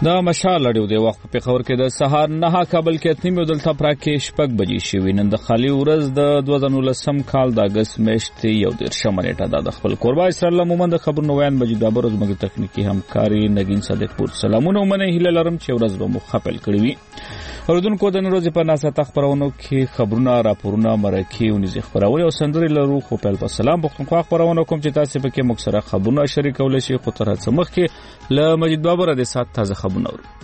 دا مشال اړیو دی وخت په خبر کې د سهار 9 کابل کې اتنی دلته پراکې شپږ بجې شوې نن د خالي ورځ د 2019 کال د اگست میاشتې 11 نیټه د خپل قربا اسرائیل مومند خبر نویان مجید بابر از مګ تخنیکی همکاري نگین صادق پور سلامونه منه هله لرم چې ورځ به مخاپل کړی وي اوردونکو د نوروز په ناسه تخبرونو کې خبرونه راپورونه مرکه او نږدې خبرونه او سندري لرو خو په سلام پښتونخوا خبرونه کوم چې تاسو پکې مکسره خبرونه شریکول شي خو تر څه مخ کې ل مجید بابر د سات تازه خبرونه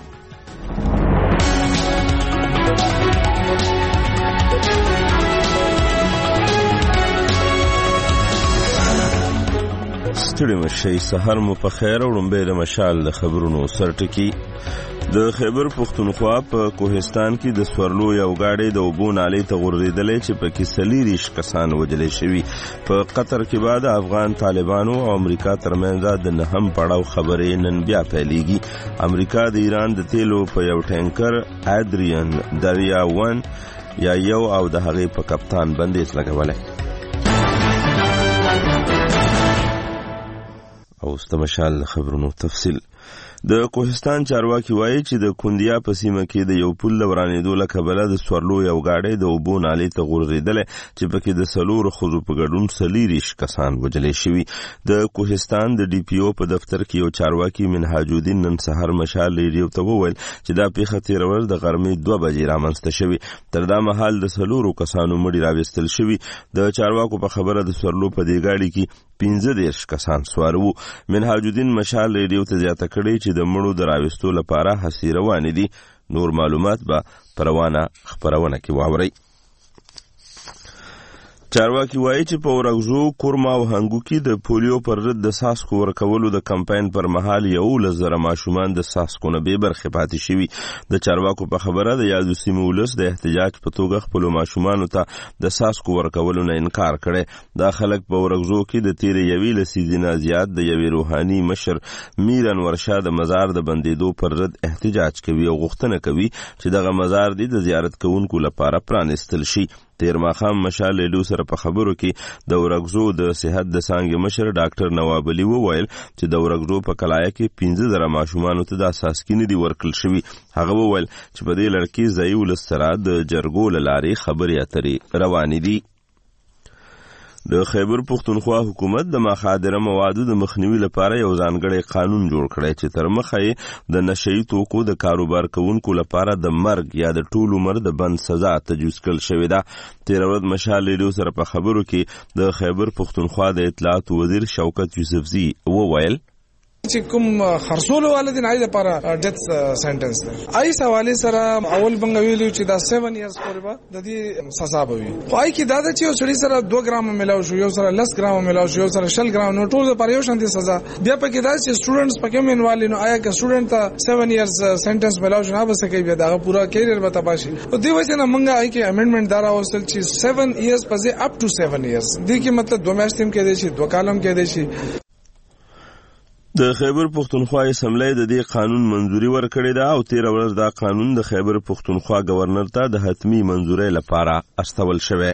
ستړي مشي سحر مو په خیر او لمبه د مشال د خبرونو سرټکی د خیبر پختونخوا په کوهستان کې د سورلو یو گاډي د اوبو نالۍ ته غورځېدلې چې په کې سلیریش کسان وجلې شوي په قطر کې بعد افغان طالبانو او امریکا ترمنځ د نهم پړاو خبرې نن بیا پیلېږي امریکا د ایران د تیلو په یو ټانکر ادریان دریا 1 یا یو او د هغې په کپتان بندیز لګولې او استمشال خبرونو تفصیل د کوهستان چارواکي وایي چې د کندیا په سیمه کې د یو پل ورانېدو له کبله د سورلو یو گاډي د اوبو نالۍ ته غورځېدلی چې پکې د څلورو ښځو په ګډون سلیریش کسان وجلې شوي د کوهستان د ډي پی او په دفتر کې یو چارواکي منهاج الدین نن سهار مشال ریډیو ته وویل چې دا پیښه تېره ورځ د غرمې 2 بجې رامنځته شوې تر دا مهال د څلورو کسانو مړي راویستل شوي د چارواکو په خبره د سورلو په دې گاډي کې 15 کسان سوار وو منهاج الدین مشال ریډیو ته زیاته کړی چې د مړو د راوستلو لپاره هڅې روانې دي نور معلومات به پروانه خبرونه کې واوري چارواکي وایي چې په ورغزو کورما او هنګو کې د پولیو پر ضد د ساسکو ورکولو د کمپاین پر مهال 11,000 ماشومان د ساسکو نه بې برخې پاتې شوي د چارواکو په خبره د یادو سیمو ولس د احتجاج په توګه خپلو ماشومانو ته د ساسکو ورکولو نه انکار کړی دا خلک په ورغزو کې د تیرې یوې لسیزې نه زیات د یوې روحاني مشر میر انور شاه د مزار د بندېدو پر ضد احتجاج کوي او غوښتنه کوي چې دغه مزار د زیارت کوونکو لپاره پرانستل شي تیر ماخام مشال له سره په خبرو کې د ورغزو د صحت د څنګه مشر ډاکټر نواب علي وویل چې د ورغزو په کلایه کې 15 ماشومان ته د اساسي نه دی ورکل شوی هغه وویل چې په دې لړ کې ځای ولستره د جرګو لاري خبرې اترې روانې دي د خیبر پختونخوا حکومت د مخادره موادو د مخنیوي لپاره یو ځانګړی قانون جوړ کړی چې تر مخه یې د نشئی توکو د کاروبار کوونکو لپاره د مرګ یا د ټول عمر د بند سزا تجویز کړل شوې ده تېره ورځ مشال ریډیو سره په خبرو کې د خیبر پختونخوا د اطلاعات وزیر شوکت یوسفزي وویل چې کوم خرصولو والدین آی لپاره ډیث سنټنس ده آی سوالي سره اول بنګویلو چې دا 7 ایئرز پورې به د دې سزا به وي خو آی کې دا چې سړي سره 2 ګرام ملاو شو یو سره 10 ګرام ملاو شو یو سره 10 ګرام نو ټول لپاره یو شان دي سزا بیا پکې دا چې سټوډنټس پکې منوالي نو آیا که سټوډنټ ته 7 ایئرز سنټنس ملاو شو نه به سکی بیا دا پورا کیریئر به تباشي او دی وجه نه مونږه آی کې امندمنت دارا وصل چې 7 ایئرز پځه اپ ټو 7 ایئرز دي کې مطلب 2 میاشتې کې دي شي 2 کالم کې دي شي د خیبر پختونخوا اسمبلی د دې قانون منځوري ورکړې ده او 13 ورځ دا قانون د خیبر پختونخوا گورنر ته د حتمی منځوري لپاره استول شوی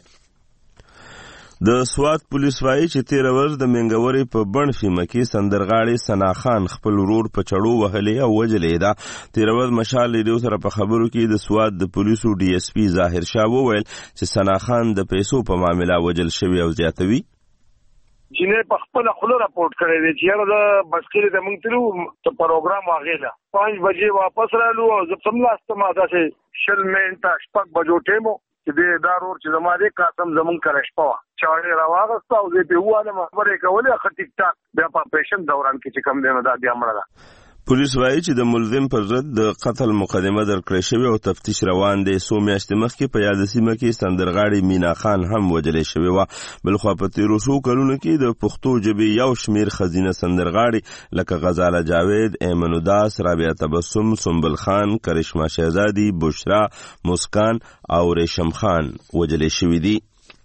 د سوات پولیس وايي چې 13 ورځ د منګوري په بڼ فیمه کې سندرغاړي ثنا خان خپل ورور په چړو وهلې او وجلې ده 13 ورځ مشال ریډیو سره په خبرو کې د سوات د پولیسو ډي اس پی ظاهر شاه وویل چې ثنا خان د پیسو په معاملې وجل شوی او زیاتوي جنې په خپل خلو راپورټ کړی دی چې یاره د بسکلې د مونږ تلو ته پروګرام واغېده 5 بجې واپس رالو او زه سملاستم داسې 20 منټه شپږ بجو ټیمو چې دې دا رور چې زما دې قاسم زمونږ کره شپه وه چاړې راواغسته او زه پې ووالم خبرې کولې ښه ټیک ټاک بیا په اپریشن دوران کې چې کوم دی نو دا بیا مړه ده پولیس وایي چې د ملزم پر ضد د قتل مقدمه درکړې شوې او تفتیش روان دی څو میاشتې مخکې په یاده سیمه کې سندرغاړي مینا خان هم وجلې شوې وه بلخوا په تېرو څو کلونو کې د پښتو ژبې یو شمېر ښځینه سندرغاړي لکه غزاله جاوید ایمن داس رابعه تبسم سنبل خان کرشما شهزادي بشرا مسکان او ریشم خان وجلې شوې دي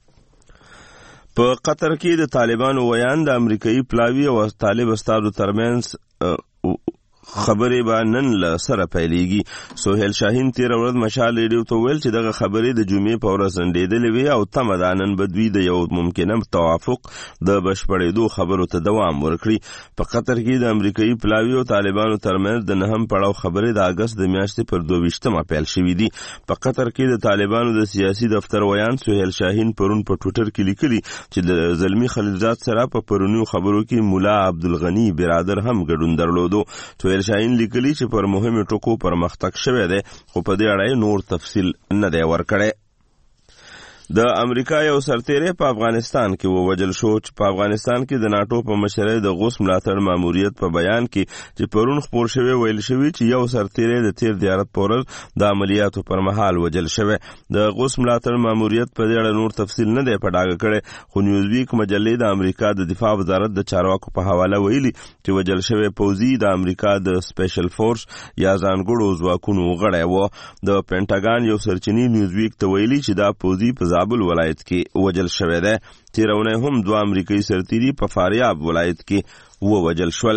په قطر کې د طالبانو ویان د امریکایي پلاوي او طالب استادو ترمنځ خبرې به نن له سره پیلېږي. سهیل شاهین تېره ورځ مشال ریډیو ته ویل چې دغه خبرې د جمعې په ورځ ځنډېدلې وې او تمه ده نن به دوی د یو ممکنه توافق د بشپړېدو خبرو ته دوام ورکړي. په قطر کې د امریکایي پلاوي او طالبانو ترمنځ د نهم پړاو خبرې د اګست د میاشتې پر 22 پیل شوې دي. په قطر کې د طالبانو د سیاسي دفتر ویان سهیل شاهین پرون په ټویټر کې لیکلي چې د زلمی خلیلزاد سره په پرونیو خبرو کې مولا عبدالغنی برادر هم ګډون درلودو. شاهین لیکلی چې پر مهمو ټکو پرمختګ شوی دی خو په دې اړه نور تفصیل نه دی ورکړی. د امریکا یو سرتیری په افغانستان کې ووژل شو چې په افغانستان کې د ناټو په مشرۍ د غوث ملاتړ ماموریت په بیان کې چې پرون خپور شوی ویل شوی چې یو سرتیری د تیر دیارت په ورځ د عملیاتو پر مهال وژل شوی. د غوث ملاتړ ماموریت په دې اړه نور تفصیل نه دی په ډاګه کړی خو نیوزویک مجلې د امریکا د دفاع وزارت د چارواکو په حواله ویلي چې وژل شوی پوځي د امریکا د سپیشل فورس یا ځانګړو ځواکونو غړی و. د پینټاګان یو سرچینی نیوزویک ته ویلي چې دا پوځي په زابل ولایت کې وژل شوی دی. تیرونه هم 2 امریکایي سرتیري په فاریاب ولایت کې وژل شول.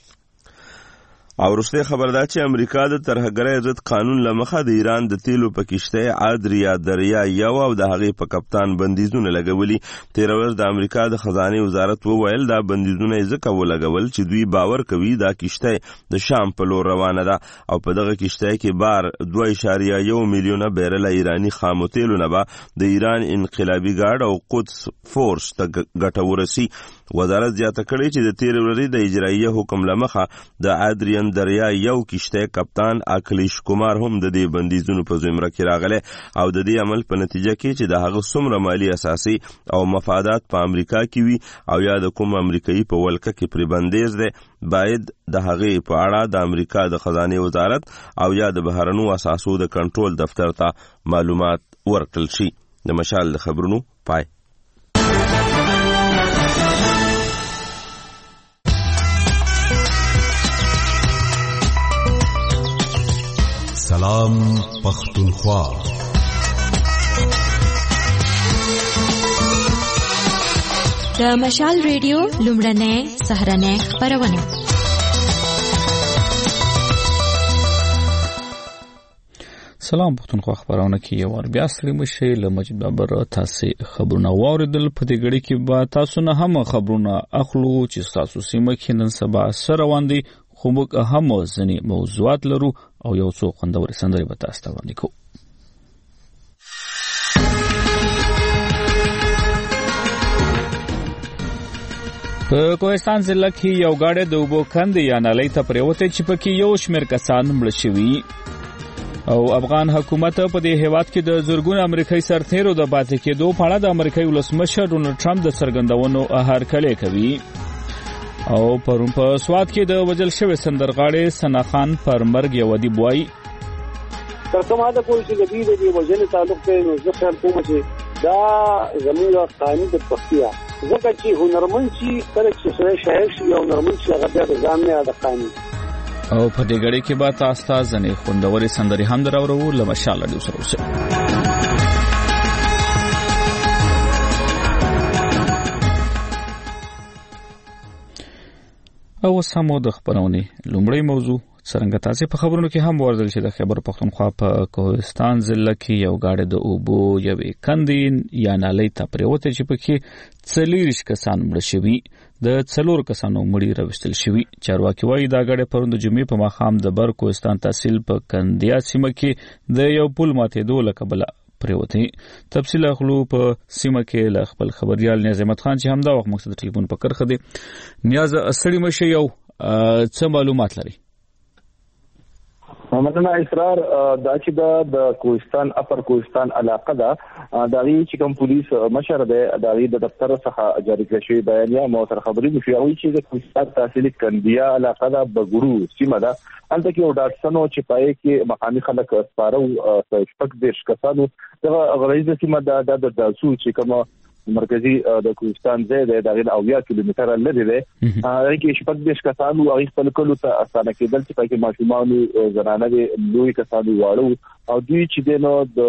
او وروسته خبر ده چې امریکا د ترهګرۍ ضد قانون لمخه د ایران د تیلو په کشته ادریا دریا یو او د هغې په کپتان بندیزونه لګولي. تیر ورځ د امریکا د خزانه وزارت وویل دا بندیزونه ځکه ولګول چې دوی باور کوي دا کشته د شام په لور روانه ده او په دغه کشته کې بار 2.1 میلیون بیرل ایرانی خام تیلو نه به د ایران انقلابي ګارد او قدس فورس ته ګټه ورسي. وزارت زیاته کړې چې د تیر ورځې د اجراییه حکم لمخه د ادریان دریا یو کشته کپتان اکلیش کومار هم د دې بندیزونو په زمره کې راغله او د دې عمل په نتیجه کې چې د هغه څومره مالی اساسي او مفادات په امریکا کې وي او یا د کوم امریکایي په ولکه کې پرې بندیز ده باید د هغې په اړه د امریکا د خزانه وزارت او یا د بهرنو اساسو د کنټرول دفتر ته معلومات ورکړل شي. د مشال د خبرونو پای. سلام پختونخوا. د مشال ریډیو لومړنۍ سهارنۍ خپرونه. سلام پختونخوا خبرونه کې یو ور بیا ستړي مشي له مجید بابر تاسو خبرونه واوریدل. په دې غړي کې به تاسو نه هم خبرونه اخلو چې تاسو سیمه کې نن سبا سره روان دي خو موږ هم ځینې موضوعات لرو او یو څو خوندورې سندرې به تاسو ته وړاندې کوو. په کوهستان ضلع کې یو ګاډی د اوبو کندې یا نالۍ ته پرېوتی چې پکې یو شمېر کسان مړه شوي او افغان حکومت په دې هیواد کې د زرګونو امریکایي سرتیرو د پاتې کېدو په اړه د امریکایي ولسمشر ډونالډ ټرمپ د څرګندونو هرکلی کوي. او پرون په سوات کې د وژل شوی سندرغاړي ثنا خان پر مرګ یو ادیب وایي تر کومه ده پوه چې د دې وژنې تعلق دی نو زه خیال کوم چې دا زموږ قانون د پختیا ځکه چې هنرمند چې کله چې سره شاعر شي او هنرمند چې هغه بیا د ځان نه د قانون او په دې غړي کې به تاسو ته ځنې خوندورې سندرې هم دراوړو له مشال ډیو سره اوسه. او سمو د خبرونې لومړی موضوع څنګه تاسو په خبرونو کې هم ورزل چې د خیبر پختونخوا په کوهستان ضلع کې یو ګاډی د اوبو یوې کندې یا نالۍ ته پرېوتی چې پکې 40 کسان مړه شوي د 4 کسانو مړي راوستل شوي. چارواکي وایي دا ګاډی پرون د جمعې په ماښام د بر کوهستان تحصیل په کندیا سیمه کې د یو پل ماتېدو له کبله پرېوتی. تفصیل اخلو په سیمه کې له خپل خبريال نیاز احمد خان چې همدا وخت موږ ته ټلیفون په کرخه دی. نیاز اصلي مشه یو څه معلومات لري؟ مننه اسرار دا چې د کوهستان اپر کوهستان علاقه ده دا وی چې کوم پولیس مشر ده دا وی د دفتر څخه جاری کړی شوی بیانیه مو سره خبرې دی چې د کوهستان تحصیل کندیا علاقه ده بګړو سیمه ده انته کې وډاټسنو چې پای کې مقامي خلک سپارو شپږ دیش کسانو دغه غریزه سیمه ده د داسو چې کوم مرکزی د کوهستان ځای دی دا غیر 80 کیلومتره لري دی هغه کې شپږ دیش کسانو او خپل کلو ته اسانه کېدل چې پای کې ماشومان زنانه لوی کسانو واړو او دوی چې دنو د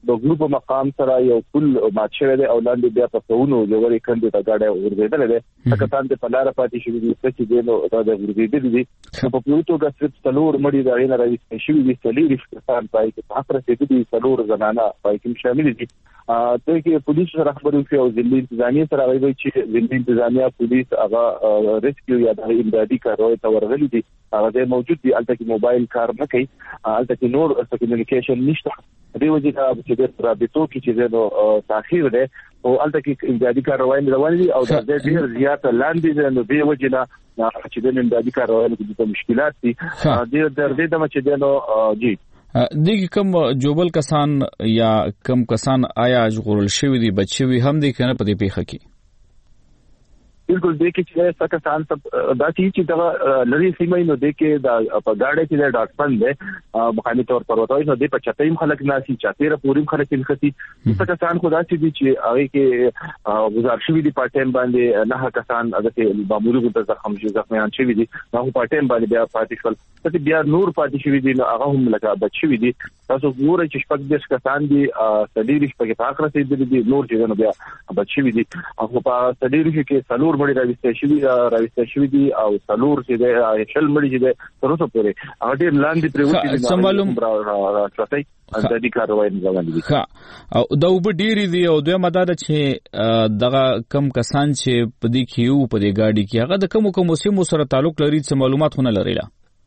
د ګروپ مقام سره یو پل مات شوی دی او لاندې بیا په څونو جوړې کندې ته گاډي ورغېدل دي کسان ته په لار پاتې شوی دي چې دینو دا د ورغېدل دي په پلوټو غسرت څلور مړي دا نه راځي شوی دي سلیری کسان پای کې په خبره کې دي څلور زنانه پای کې شامل دي ته کې پولیس سره خبرو شو او ځلې انتظامیه سره وایي چې ځلې انتظامیه پولیس هغه ریسکیو یا د امدادي کاروي ته ورغلي دي هغه موجود دي البته کې موبایل کار نه کوي البته کې نور کمیونیکیشن نشته دی وجه دا چې د رابطو کې چې نو تاخير ده او البته کې امدادي کاروي روان دي او د ډېر زیات لاندې نو دی وجه نه چې د امدادي کاروي کې مشکلات دي د دې د مچ دي نو جی دغه کوم جوبل کسان یا کم کسان آیا ژغورل شوی دي بچوي هم دي کنه په دې پیښه کې بالکل دې کې چې څه کسان دا چې دا لری سیمه نو دې کې دا په گاډي کې دا ډاکټر دی مخالي تور پر وتاوي نو دې په چتایم خلک ناسي چاتيره پوریم خلک انخسي څه کسان خدا چې هغه کې گزار شوی دي پټیم باندې نه کسان هغه معمولی ګټه زخمیان شوی دي نو پټیم باندې بیا پاتې شول ته بیا نور پاتې شوی دي هغه هم لکه بچوي دي تاسو ګورئ چې شپږ د کسان دي تدریج په کې پاک رسیدلي دي نور چې نو بیا بچوي دي او په تدریج کې څلور مړي راوستي شوی دي او څلور چې د شل مړي چې د تروسه پورې هغه ډیر لاندې پریوتی دي معلوم راځي د دې کاروي نظام دي او دا وب ډیری دي او دوی مدار چې دغه کم کسان چې په دې کې یو په دې گاډي کې هغه د کوم سیمو سره تعلق لري چې معلومات خونه لري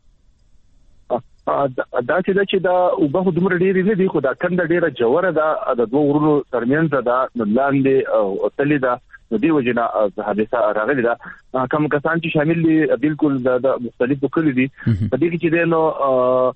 دا چې دا وبه دومره ډېری نه دي خو دا کنده ډېره جوړه ده د دوه ورونو ترمنځ ده لاندې او تللی ده نو دی وجنا حادثه راغلی ده کوم کسان چې شامل دي بالکل د مختلفو کلی دي په دې کې چې نو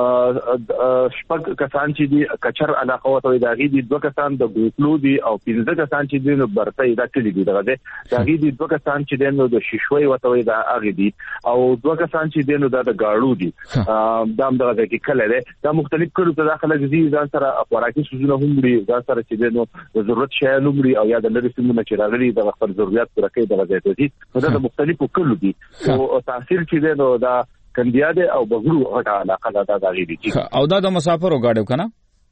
شپږ کسان چې دي کچر علاقه وته دا غي دي دوه کسان د ګوتلو دي او 15 کسان چې دي نو برته دا کلی دي دا غي دي دوه کسان چې دي نو د شیشوي وته دا اغي دي او دوه کسان چې دي نو د غاړو دي دا هم دغه کې کله ده دا مختلف کړو ته داخله دي ځان سره خوراکي سوزونه هم لري ځان سره چې دي نو ضرورت شي نو لري او یا د لری سیمونه چې راغلي د خپل ضرورت پوره کوي دغه ځای دي دا د مختلفو کړو دي او تاثیر چې دي نو دا کندیاده او بغرو هټه علاقه دا غوړي دي او دا د مسافرو گاډیو کنه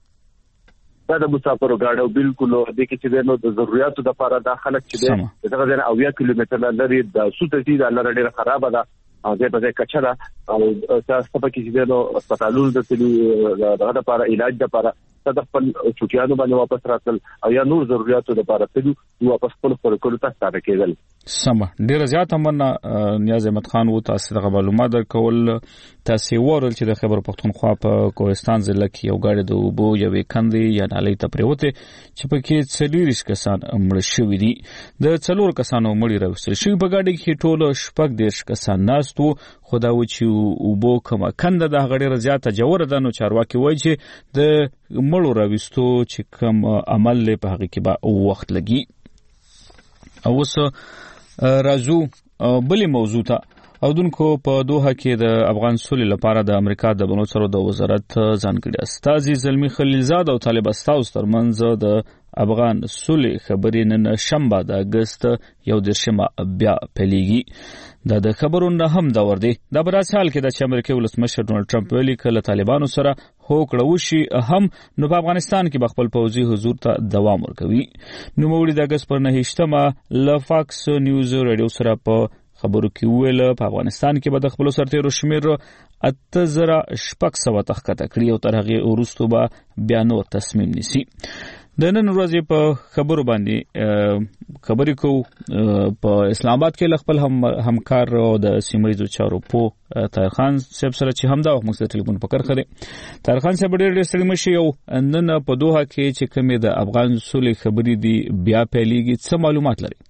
دا د مسافرو گاډیو بالکل د کې چې نو د ضرورتو د لپاره د خلک چې دغه ځای او 1 کیلومتر لري د سوتې د لاره ډیره خراب ده او دې په کچره او تاسو په کې چې نو هسپتالونو د تلو دغه لپاره علاج د لپاره د خپل چوکیانو باندې واپس راتل او یا نور ضرورتو لپاره تلو واپس خپل کولو ته ستاره کېدل سم ډیر زیات مننه نیاز احمد خان و تاسو د معلومات درکول تاسو ورل چې د خبر پښتونخوا په کوهستان ضلع کې یو گاډي د وبو یوې کندې یا نالۍ ته پریوته چې په کې څلوریش کسان مړ شوي دي د څلور کسانو مړي راوستل شوي په گاډي کې ټول شپږ دیش کسان ناستو خدا و چې وبو کومه کنده د غړي زیاته جوړه ده نو چارواکي وایي چې د مړو راوستو چې کوم عمل له په هغه کې به وخت لګي او وسه راځو بلې موضوع ته او دونکو په دوحه کې د افغان سولې لپاره د امریکا د بنو سرو د وزارت ځانګړي استازي زلمی خلیلزاد او طالب استاوس ترمنځ د افغان سولې خبرې نن شنبه د اگست 11 بیا پیلېږي د خبرونو هم دا ور دي د براسه حال کې د امریکا ولسمشر ډونالد ټرمپ ویلي کله طالبانو سره هوکړه وشي هم نو په افغانستان کې خپل پوځي حضور ته دوام ورکوي نو مولي د اگست پر 9 ل فاکس نیوز رادیو سره په خبرو کې ویل په افغانستان کې به د خپل سرتیرو شمیر 8600 تخکته کړی او تر هغه وروسته به بیان او تصمیم نیسي د نن ورځې په خبرو باندې خبرې کو په اسلام آباد کې خپل همکار او د سیمایي چارو په طاهر خان صاحب سره چې همدا وخت موږ ټلیفون پکړ خره طاهر خان صاحب ډېر ستړي مشي او نن په دوحه کې چې کومه د افغان سولې خبرې دي بیا پیلېږي څه معلومات لري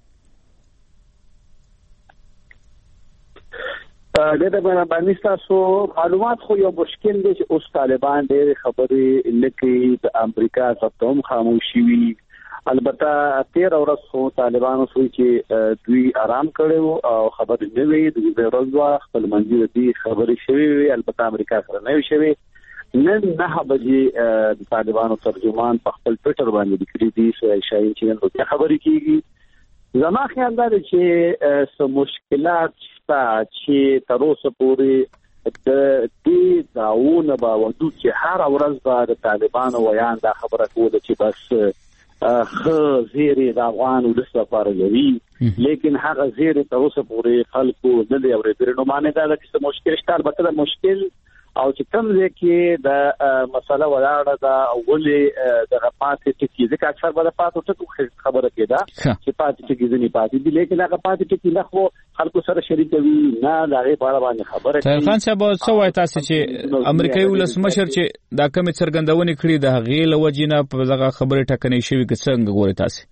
د باندې تاسو معلومات خو یو مشکل دی چې اوس طالبان ډېر خبرې لکه د امریکا څخه هم خاموشي وي البته 13 ورځې خو طالبانو سوي چې دوی آرام کړو او خبر نه وي د ورځ خپل منځي دي خبرې شوي وي البته امریکا سره نه وي شوي نن 9 بجې د طالبانو ترجمان په خپل ټویټر باندې لیکلي دي چې نن خبرې کیږي زما خیال دا چې سم مشکلات شته چې تر اوسه پورې د دې داونه باوجود چې هر ورځ به د طالبانو ویان دا خبره کوله چې بس زیری د افغان ولس لپاره لري لیکن هغه زیری تر اوسه پورې خلکو نه دی اورېدل. نو معنی دا ده چې مشکل شته، البته د مشکل او چې کوم ځای کې د مسله ولاړه ده ولې دغه پاتې ټکي ځکه اکثر به د پاتې ټکو خبره کېده چې پاتې ټکي ځینې پاتې دي، لیکن هغه پاتې ټکي نه خو خلکو سره شریکوي نه د هغې په اړه باندې خبره کوي. طاهر خان صاحب څه وایي تاسې چې امریکایي ولسمشر چې دا کومې څرګندونې کړي د هغې له وجې نه په دغه خبرې ټکنۍ شوي که څنګه ګورئ تاسې؟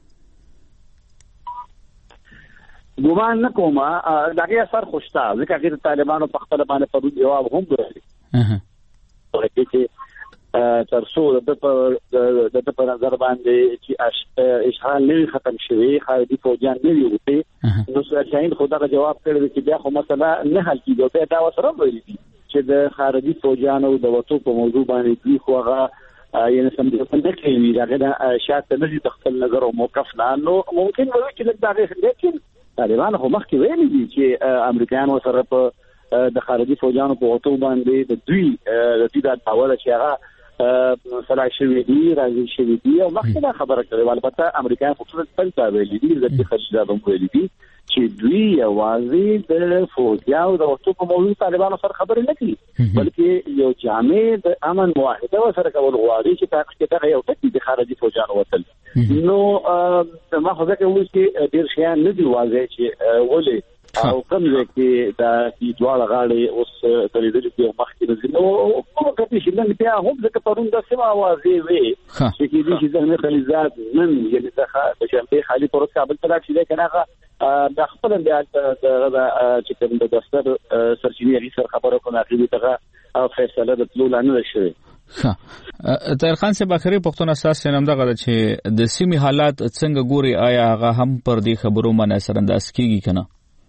ګمان نه کوم د هغې اثر خو شته ځکه هغې د طالبانو په خپله باندې پرون جواب هم ورکړي چې تر څو د ده په نظر باندې چې اشغال نه وي ختم شوی، خارجي فوجیان نه وي وتې، نو شاهین خو دغه جواب کړی چې بیا خو مسله نه حل کېږي. بیا دا ورسره هم ویلي دي چې د خارجي فوجیانو د وتو په موضوع باندې دوی خو هغه یعنې سمجوته نه کوي، د هغې نه شاته نه دي د خپل نظر او موقف نه. نو ممکن به وي چې لږ د هغې، لیکن طالبان خو مخکې ویلي دي چې امریکایان ورسره په د خارجي فوجانو په وتو باندې د دوی د داوله چې هغه سلاح شوي دي راځي شوي دي او مخکې دا خبره کړې. البته امریکایان خو ټول ته ویلي دي د خلیجزاده هم ویلي دي چې دوی یوازې د فوجیانو د وتو په موضوع طالبانو سره خبرې نه کوي بلکې یو جامع د امن معاهده ورسره کول غواړي چې تاسو دغه یو ټکي د خارجي فوجانو وتل. نو ما خو ځکه وایي چې ډېر شیان نه دي واضح چې ولې او کوم ځای کې دا دواړه غاړې اوس درېدلې دي او مخکې نه ځي. نو کومه کتې چې نن بیا هم ځکه پرون داسې اوازې وې چې کېدای شي زلمي خلیزاد نن یعنې د شنبې خالي پر ورځ کابل ته لاړ شي، لیکن هغه د خپل بیا چې کوم د دفتر سرچینې هغې سره خبره وکړو هغې دغه فیصله د تلو لا نه ده شوې. طاهر خان صاحب آخري پوښتنه ستاسو نه همدغه ده چې د سیمې حالات څنګه ګوري، آیا هغه هم پر دې خبرو باندې اثرانداز کېږي که نه؟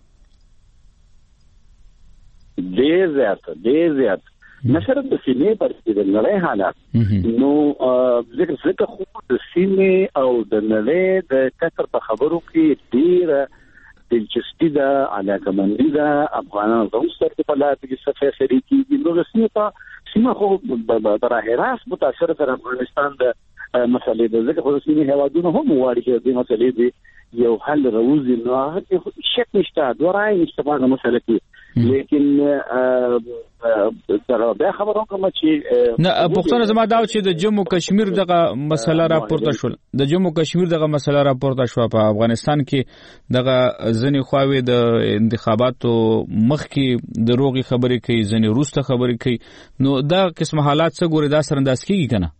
ډېر زیات نه صرف د سیمې بلکې د نړۍ حالات. نو ځکه خو د سیمې او د نړۍ د کتر په خبرو کې ډېره دلچسپي ده، علاقمندي ده، افغانان هم سره په لار کې څه فیصلې کېږي. نو د سیمه خو براه راست متاثره تر افغانستان د مسلې ده، ځکه خو د سیمې هېوادونه هم غواړي چې دې مسلې دې یو حل راوځي. نو هغه شک نشته، دوه رایې نشته په هغه مسله کې، لیکن بیا خبره کوم چې نه پوښتنه زما دا چې د جموں کشمیر دغه مسله راپورته شول، د جموں کشمیر دغه مسله راپورته شو په افغانستان کې دغه ځنې خواوې د انتخاباتو مخکې د روغي خبرې کوي، ځنې وروسته خبرې کوي. نو دا قسم حالات څه ګوري، دا سرانداز کېږي که نه؟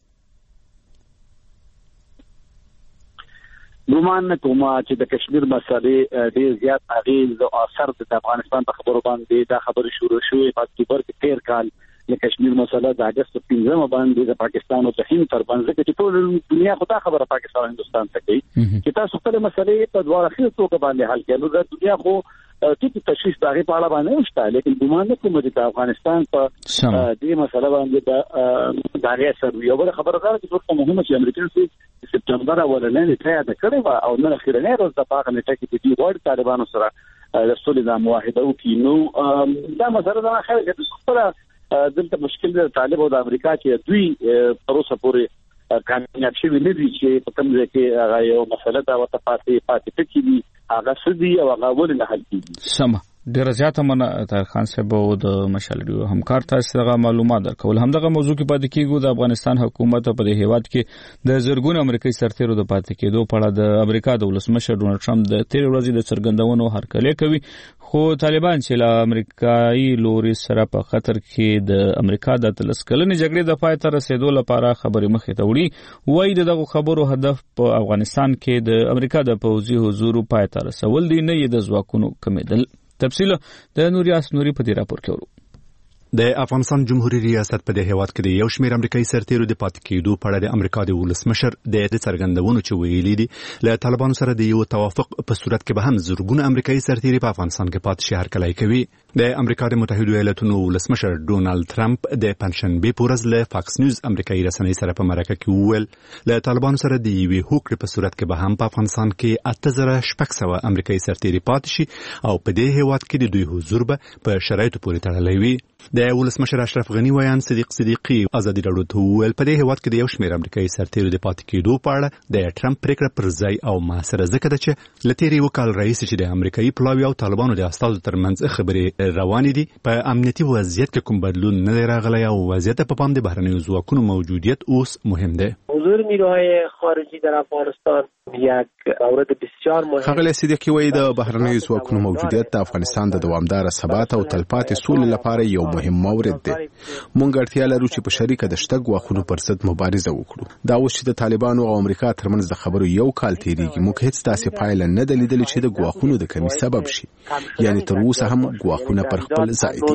ګمان نه کوم چې د کشمیر مسلې ډېر زیات اغېز او اثر د افغانستان په خبرو باندې دا خبرې شروع شوې په اکتوبر کې تیر کال د کشمیر مسله د اگست 15 باندې د پاکستان او د هند ترمنځ کې ټول دنیا خو دا خبره پاکستان او هندستان ته کوي چې تاسو خپل مسلې په دوه اخر توګه باندې حل کړئ. نو د دنیا خو ټیټ تشخیص دغه په اړه باندې نشته، لیکن ګمان نه کوم چې د افغانستان په دې مسله باندې د هغه سره یو بل خبره ده چې څه مهمه چې امریکا سپتمبر اولنې ته کړې و او نن اخیرنې ورځ د پاک نه ټکی په دې وړ طالبانو سره د صلح د معاهده وکړي. نو دا مسله ده خیر چې خپل دلته مشکل د طالب او د امریکا چې دوی پروسه پورې کامیاب شوي نه دي چې په کوم ځای کې هغه یو مسله ده ورته پاتې ټکي دي هغه څه دي او هغه ولې نه حل کېږي. سمه ډیره زیاته مننه طاهر خان صاحب او د مشال ریډیو همکار تاسو دغه معلومات درکول. همدغه موضوع کې پاتې کېږو. د افغانستان حکومت په دې هیواد کې د زرګونو امریکایي سرتیرو د پاتې کېدو په اړه د امریکا د ولسمشر ډونالد ټرمپ د تیر ورځې د څرګندونو هرکلی کوي، خو طالبان چې له امریکایي لوري سره په خطر کې د امریکا د 30 کلنې جګړې د پای ته رسیدو لپاره خبرې مخې ته وړي. وایي دغه خبرو هدف په افغانستان کې د امریکا د پوځي حضور پای ته رسول دي، نه یې د ځواکونو کمیدل. تفصیل د نوریاس نوري په دې راپور کې ورو. د افغانستان جمهوریت ریاست په دې هیواد کې د یو شمېر امریکایي سرتیرو د پاتې کېدو په اړه د امریکا د ولسمشر د څرګندونو چې ویلي دي له طالبانو سره د یو توافق په صورت کې به هم زرګونه امریکایي سرتیري په افغانستان کې پاتې شي هرکلی کوي. د امریکا د متحده ایالاتونو ولسمشر ډونالد ترامپ د پنځشنبه په ورځ له فاکس نیوز امریکایي رسنۍ سره په مرکه کې وویل له طالبانو سره د یوې هوکړې په صورت کې به هم په افغانستان کې 8600 امریکایي سرتیري پاتې شي او په دې هیواد کې د دوی حضور به په شرایطو پورې تړلی وي. د ولسمشر اشرف غنی ویان صدیق صدیقی ازادي راډیو ته وویل په دې هیواد کې د یو شمېر امریکایي سرتیرو د پاتې کېدو په اړه د ټرمپ پریکړه پر ځای او موثره ځکه ده چې له تېرې یوه کال راهیسې چې د امریکایي پلاوي او طالبانو د استازو ترمنځ خبرې روانې دي په امنیتي وضعیت کې کوم بدلون نه دی راغلی او وضعیت په پام د بهرنیو ځواکونو موجودیت اوس مهم دی. حضور نیروهای خارجی در افغانستان یک مورد بسیار مهم. ښاغلی صدیقی وایي د بهرنیو ځواکونو موجودیت د افغانستان د دوامداره ثبات او تلپاتې سولې لپاره یو مهم مورد دی. مونږ اړتیا لرو چې په شریکه د شته ګواښونو پر ضد مبارزه وکړو. دا اوس چې د طالبانو او امریکا ترمنځ د خبرو یو کال تیریږي موږ هیڅ داسې پایله نه ده لیدلې چې د ګواښونو د کمۍ سبب شي. یعنی تر اوسه هم ګواښونه پر خپل ځای دي.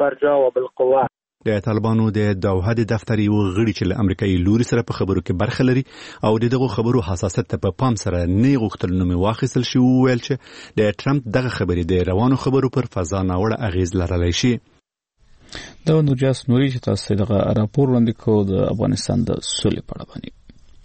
د طالبانو د دوحه د دفتر یو غړي چې له امریکایي لوري سره په خبرو کې برخه لري او دغه خبرو حساسیت ته په پام سره نه غوښتل نو واخیستل شي وویل چې د ټرمپ دغه خبرې د روانو خبرو پر فضا ناوړه اغیز لرلی شي. دا نورجاس نوري چې تاسو دغه راپور وړاندې کوو د افغانستان د سولې په اړه باندې.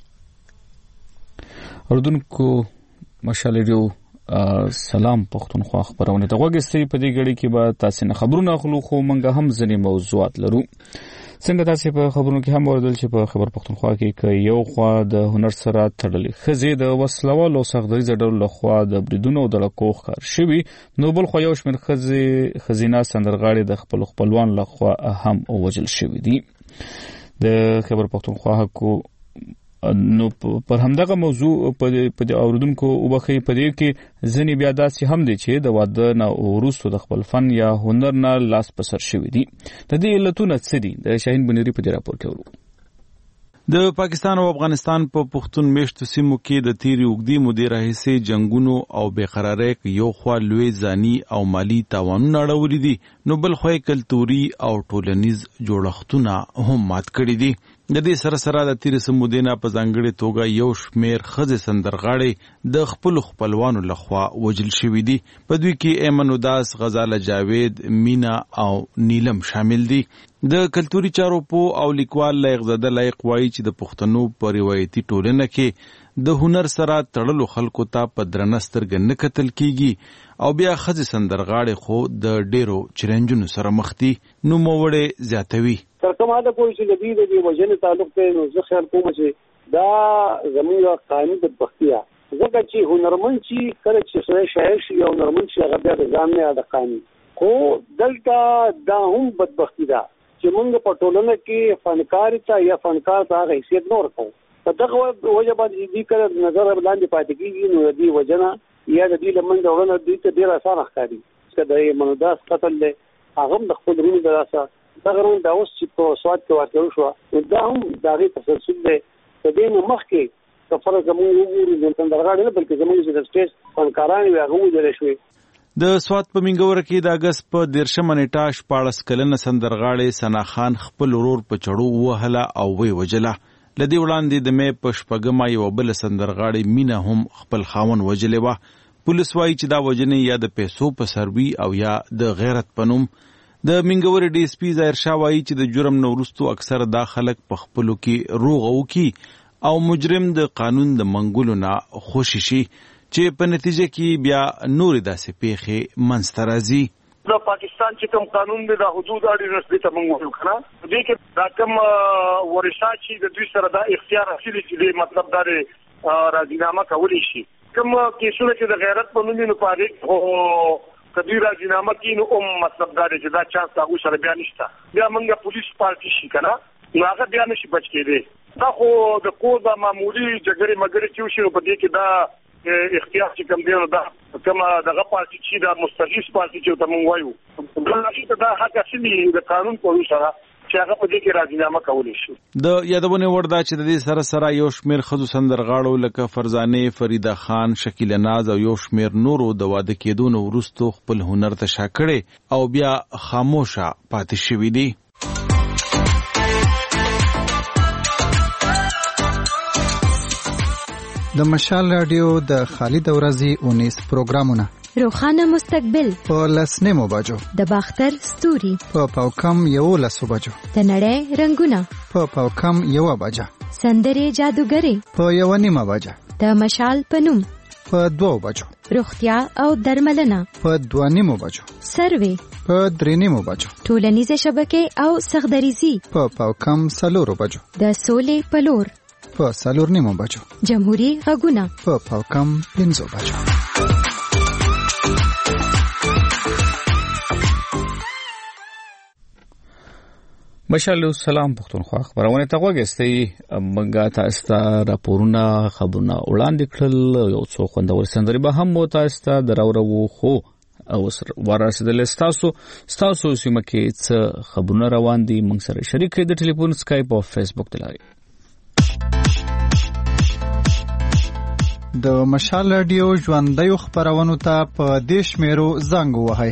اردوونکو مشال ریډیو سلام پښتونخوا خبرونه ته وګورئ. په دې غړي کې به تاسو نه خبرونه اخلو خو مونږ هم ځینې موضوعات لرو. څنګه تاسو په خبرونو کې هم اوریدل چې په خبر پښتونخوا کې یو خوا د هنر سره تړلې خزې د وسلوال او سختدریز ډول له خوا د بریدونو د لکوخ کار شوی نو بل خو یو شمېر خزینه سندرغاړي د خپل خپلوان له خوا هم وژل شوی دي. د خبر پښتونخوا حکو نو پر همدغه موضوع په دې اوریدونکو وبخي په دې کې ځنی بیا داسې هم دي چې د واده نه وروسته د خپل فن یا هنر نه لاس په سر شوی دي. د دې علتونه څه دي؟ د شاهین بنيري په دې راپور کې ورو. د پاکستان او افغانستان په پښتون میشتو سیمو کې د تیری وګړي مودې راهیسې جنگونو او بېقرارۍ یو خوا لوی ځاني او مالی تاوانونه اړولي دي نو بل خو کلتوري او ټولنیز جوړښتونه هم مات کړي دي. د دې سره سره د تیری سمودینا په ځانګړي توګه یو شمېر ښځې سندرغاړي د خپل خپلوانو لخوا وژل شوي دي. په دوی کې ایمن وداس، غزاله جاوید، مینا او نیلم شامل دي. د کلتوري چارو په او لیکوال لایق زده لایق وایي چې د پښتنو په روایتي ټولنه کې د هنر سره تړلو خلکو ته په درنه سترګه نه کتل کیږي او بیا ښځې سندرغاړي خو د ډیرو چیلنجونو سره مخ دي. نوموړی زیاتوي ترکمه دا کوئی چې د دې وجنې تعلق ته نو زه خیال کوم چې دا زموږ قانون د بختیا ځکه چې هنرمند چې کله چې شاعر شي او هنرمند چې هغه بیا د ځان نه د قانون خو دلته دا هم بدبختی ده چې موږ په ټولنه کې فنکار ته یا فنکار ته هغه حیثیت نه ورکوو. په دغه وجه باندې دې کله نظر لاندې پاتې کېږي نو د دې وجنه یا د دې لمن د ورنه دې ته ډیر اسانه ښکاري چې د منوداس قتل له هغه د خپل رونو دراسه دغه رون دا اوس چې په سواد کې واقع شو دا هم دغه تسلسل دی. د دې نو مخکې کفر زموږ وګورو د سندرغاړي نه بلکې زموږ د سټیج فنکاران وي هغه وځل شوی. د سواد په منګور کې د اگست په 13 نیټه 14 کلنه سندرغاړي ثنا خان خپل ورور په چړو وهله او وی وجله. لدی وړاندې د مې په شپږمه یو بل سندرغاړي مینا هم خپل خاون وجلې و. پولیس وایي چې دا وجنې یا د پیسو په سروي او یا د غیرت پنوم. د منګور ډي اس پی ظاهر شاه وایي چې د جرم نو وروسته اکثر دا خلک په خپلو کې روغ وکي او مجرم د قانون د منګولو نه خوشي شي چې په نتیجه کې بیا نور داسې پیښې منځته راځي. د پاکستان چې کوم قانون دی د حدود اړې رسمي ته موږ وایو کنه دې کې دا کوم ورثه چې د دوی سره دا اختیار حاصل چې مطلب دا راځینامه کولی شي کوم کیسونه چې د غیرت په نوم نه پاره کدی راځینامه کې نو مطلب دا چې دا چانس هغه سره بیا نشته بیا موږ پولیس پارټي شي کنه نو هغه بیا نشي بچ کېدی. دا خو د کو دا معمولی جګړې مګرې چې شنو په دې کې دا اختیار چې کوم دی نو دا کوم دغه پارټي چې دا مستقیس پارټي چې ته مونږ وایو دا دا حق اصلي د قانون په وسره چې هغه په دې کې راځینامه کولی شي. د یادونه وردا چې د دې سره سره یو شمېر ښځو سندرغاړو لکه فرزانه، فریده خان، شکیله ناز او یو شمېر نورو د واده کېدو نه وروسته خپل هنر ته شا کړی او بیا خاموشه پاتې شوي دي. د مشال رادیو د خالد اورازي 19 پروګرامونه روخانه مستقبل په 10 بجو، د باختر ستوري په پاوکم 11 بجو، د نړۍ رنگونه په پاوکم 1 بجه، سندرې جادوګری په 1:30 بجه، د مشال پنوم په 2 بجو، روغتیا او درملنه په 2:30 بجو، سروي په 3:30 بجو، ټولنیزه شبکې او سخدریزي په پاوکم 4 بجو، د سولې پلور په 4:30 بجو، جمهوریت غږونه په پاوکم 5 بجو. مشال سلام پښتونخوا خبرونه ته وګورئ. منګه تاسو ته راپورونه خبرونه وړاندې کړل، یو څو خوندور سندري به هم مو تاسو ته دراورو خو او ورسېدل. تاسو سیمه کې څه خبرونه روان دي موږ سره شریک کړئ د ټلیفون سکایپ او فیسبوک تلاري. د مشال رادیو ژوندۍ خبرونه ته په دیش میرو زنګ وهاي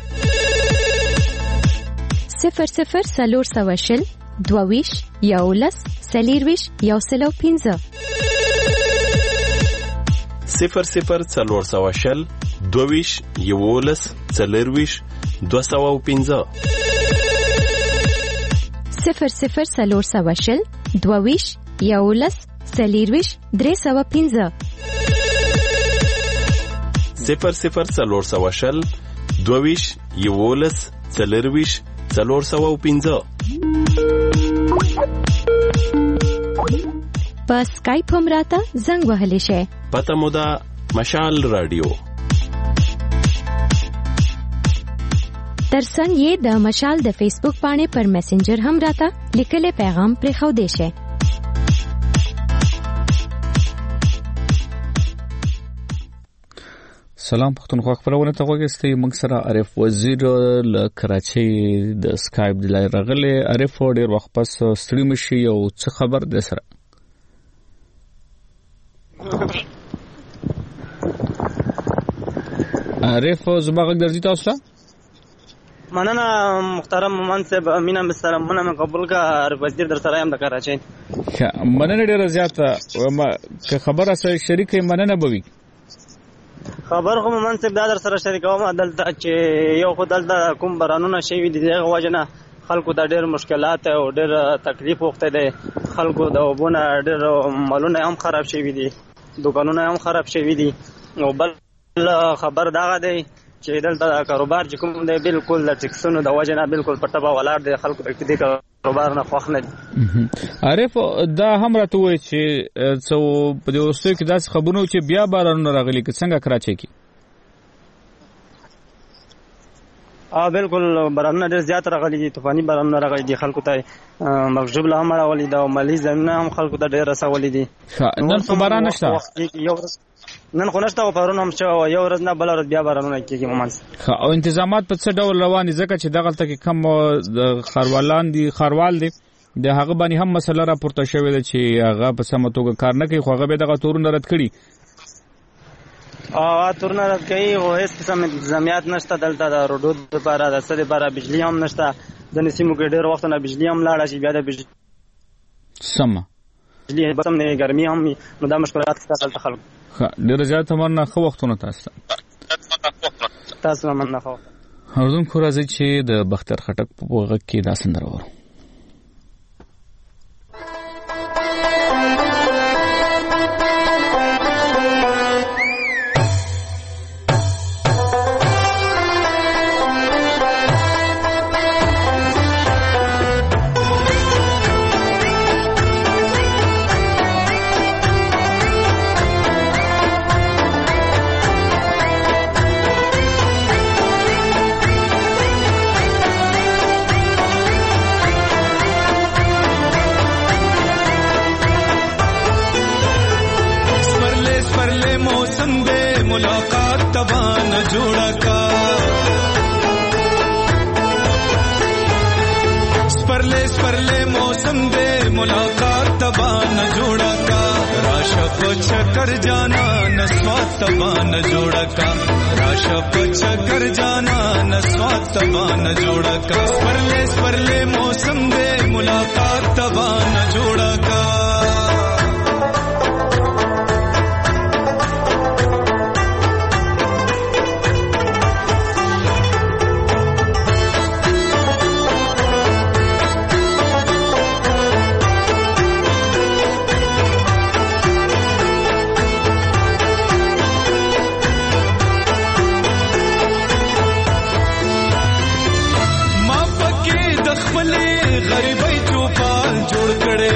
00 سلور سواشل دوویش یولس سلیرویش یوسلو 15 00 سلور سواشل دوویش یولس سلیرویش 215 00 سلور سواشل دوویش یولس سلیرویش 315 00 سلور سواشل دوویش یولس سلیرویش 415 په سکایپ هم راته زنګ وهلی شي. پته مو ده مشال رادیو. ترڅنګ یې د مشال د فیسبوک باندې پر میسنجر هم راته لیکلي پیغام پرې خو دی شي. سلام پښتونخوا خبرونه ته وګورئ. موږ سره عارف وزیر له کراچۍ د سکایپ د لای راغله. عارف ډیر وخت پس ستړي مشي او څه خبر ده سره؟ عارف زما غږ درځي تاسو ته؟ مننه محترم منصب مینا سلامونه مې قبول کا عارف وزیر در سره یم د کراچۍ. مننه ډیره زیاته که خبره سره شریک مننه بوي. خبر خو منصب دا در سره شریکوم دلته چې یو خو دلته کوم برانونه شوي دي دغه وجنه خلکو ته ډېر مشکلات او ډېر تکلیف وخته دي. خلکو د وبونه ډېر مالونه هم خراب شوي دي، دکانونه هم خراب شوي دي. او بل خبر داغه دی چې دلته کاروبار چې کوم دی بالکل د ټیکسونو د وجنه بالکل پټه ولاړ دی. خلکو د دې کاروبار نه خوښ نه دي. عارف دا هم راته وایي چې څو په دې وروستیو کې داسې خبرونه چې بیا بارانونه راغلي که څنګه کراچۍ کې؟ بالکل بارانونه ډېر زیات راغلي دي، طوفاني بارانونه راغلي دي. خلکو ته مغجوب له هم راغلي ده او مالي زمینه هم خلکو ته ډېر رسولي دي. نن خو باران نشته؟ نن خو نشته او پرون هم چې یو ورځ نه بل ورځ بیا بارانونه کېږي مومنس. او انتظامات په څه ډول روان دي؟ ځکه چې دغلته کې کم د خاروال دي د هغه باندې هم مسله راپورته شوې ده چې هغه په سمه توګه کار نه کوي، خو هغه به دغه تورونه رد کړي. تورونه رد کوي خو هیڅ قسم انتظامیات نشته دلته د روډو لپاره، د څه لپاره بجلی هم نشته. ځینې سیمو کې ډېر وختونه بجلی هم لاړه شي، بیا د بجلی سمه بجلی بسم نه ګرمي هم نو دا مشکلات شته دلته خلکو. ډېر زیات مننه. ښه وختونه تاسو مننه. خو اردوونکو راځي چې د بختر خټک په غږ کې دا سندره وورو.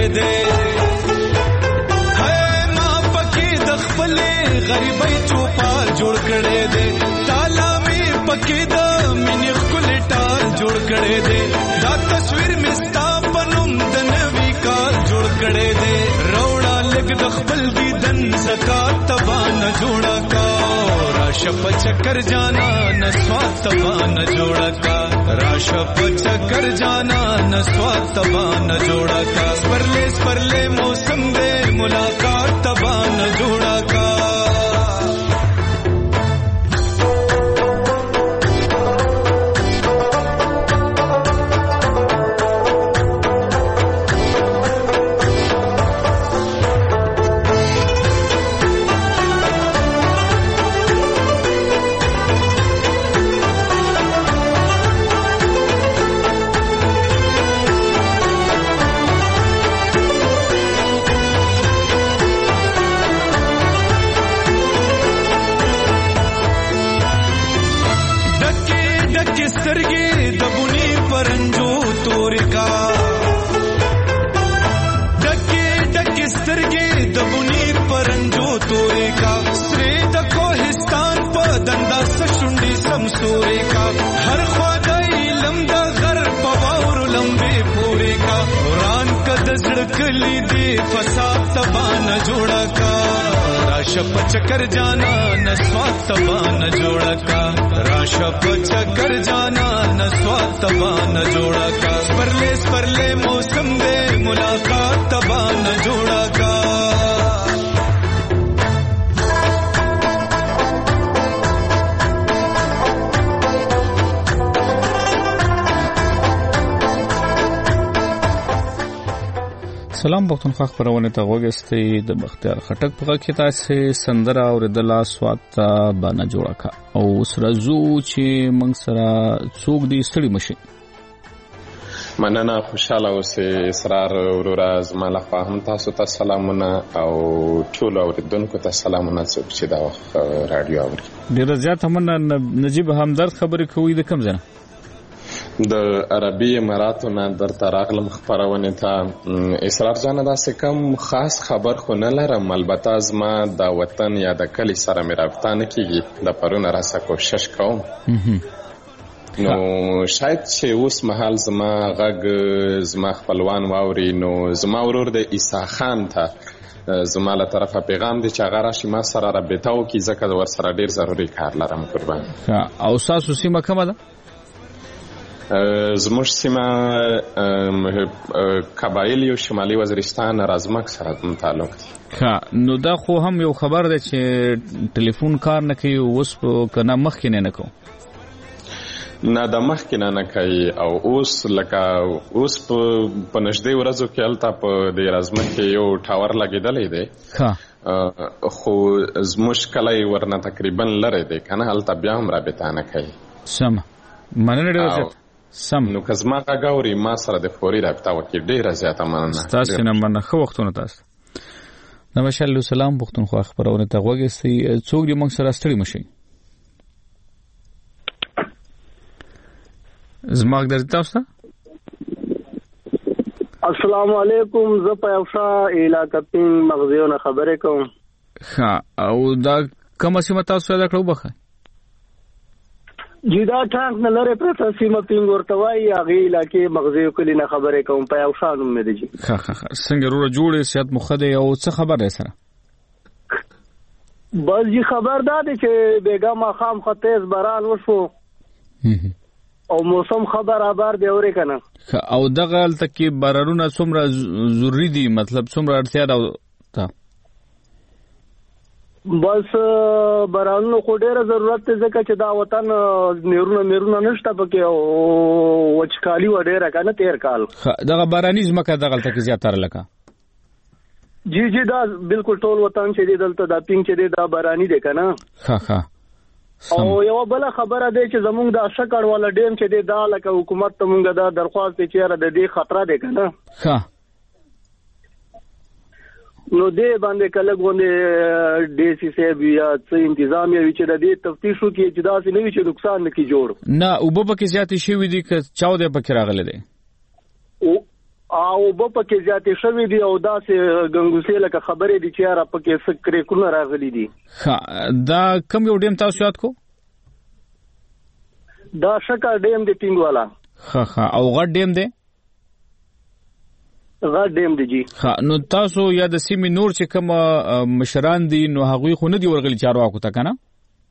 دې هاي ما پکې د خپل غریبۍ چوپال جوړ کړې دې تالا می پکې د مینې خپل ټال جوړ کړې دې دا تصویر مستا پنوم د نوي کال جوړ کړې دې روړا لګ د خپل دیدن زکات تبانه جوړا کا राशप चक्कर जाना न स्वात तबान जोड़ा का राशप चक्कर जाना न स्वात तबान जोड़ा का स्परले मौसम दे मुलाकात तबान जोड़ा का राशप चक्कर जाना न स्वात तबान जोड़ा का राशप चक्कर जाना न स्वात तबान जोड़ा का स्परले मौसम दे मुलाकात तबान जोड़ा का سلام پښتونخوا خبرونه ته وګستې د بختیار خټک په کې تاسو سندره اوریدل سوات باندې جوړه کا او سرزو چې موږ سره څوک دي ستړي مشي مننه خوشاله اوسې اسرار ورورا زماله فهم تاسو ته سلامونه او ټول اوریدونکو ته سلامونه چې دا رادیو اوري ډیر زیات هم نجیب همدرد خبرې کوي د کم ځنه د عربي اماراتو نه درته راغلم خبرونه ته اسرار جان داسې کم خاص خبر خو نه لرم البته زما د وطن یا د کلی سره مې رابطه نه کیږي د پرونه راسه کوشش کوم نو شاید چې اوس مهال زما غږ زما خپلوان واوري نو زما ورور د عیسی خان ته زما له طرفه پیغام دی چې هغه راشي ما سره رابطه وکړي ځکه ور سره ډیر ضروري کار لرم قربان او تاسو سیمه کومه ده زموږ سیمه قبایل یو شمالي وزیرستان رازمک سره تعلق دی نو دا خو هم یو خبر دی چې ټلیفون کار نه کوي اوس کنه مخکې نه کو نه د مخکې نه کوي او اوس لکه اوس په نږدې ورځو کې هلته په د رازمک یو ټاور لګېدلی دی خو زموږ کلی ورنه تقریبا لرې دی که نه هلته بیا هم رابطه نه کوي سمه مننه ډېره زیاته سم نو که زما غږ اوري ما سره د فوري رابطه وکړي ډېره زیاته مننه ستاسو نه مننه ښه وختونه تاسو نماشالله سلام پښتونخوا خبرونه ته وګورئ څوک دې موږ سره ستړي مشي زما غږ درته تاسو السلام علیکم زه په اوشا علاقې پین مغزیونه خبرې کوم ها او دا کوم سیمه تاسو دا کړو بخه جدا ټانک نه لره پرته سیمه پینګ ورته وایي هغه علاقې مغزیو کلی نه خبرې کوم په اوشا نوم مې دی ها څنګه وروره جوړې صحت مخده او څه خبر ده سره بس جی خبر ده چې بیګا ما خام خطیز باران وشو او موسم خبر دی اورې کنه او دغه تکي بارانونه څومره ضروری دي مطلب څومره اړتیا ده بس بارانونو خو ډیره ضرورت دی ځکه چې دا وطن نیرونه نشته پکې او وچکالي و ډیره کنه تیر کال دغه باراني ځمکه دغه تکي زیاتره لکه جی دا بالکل ټول وطن چې دی دلته دا پینګ چې دی دا باراني دی کنه ها او یو بل خبره ده چې زمونږ د شکړ والا ډیم چې دی دا لکه حکومت ته مونږ دا درخواست چې را د دې خطر دی کنه ها نو دې باندې کله غوندې ډي سي سي بیا څه تنظیم یې چې د دې تفتیش وکړي چې دا څه نه وي چې نقصان نه کی جوړ نه او په کې زیاتې شي وي دي چې چاو دې پکې راغلي دي او په پکې زیاتې شوې دي او داسې ګنګوسې لکه خبرې دي چې را پکې سکرې کونه راغلي دي. دا کوم یو ډیم تاسو یاد کو؟ دا شکا ډیم دی پینګ والا. او غټ ډیم دی؟ غټ ډیم دی جی. نو تاسو یا د سیمې نور چې کوم مشران دي نو هغوی خو نه دي ورغلي چارواکو ته کنه؟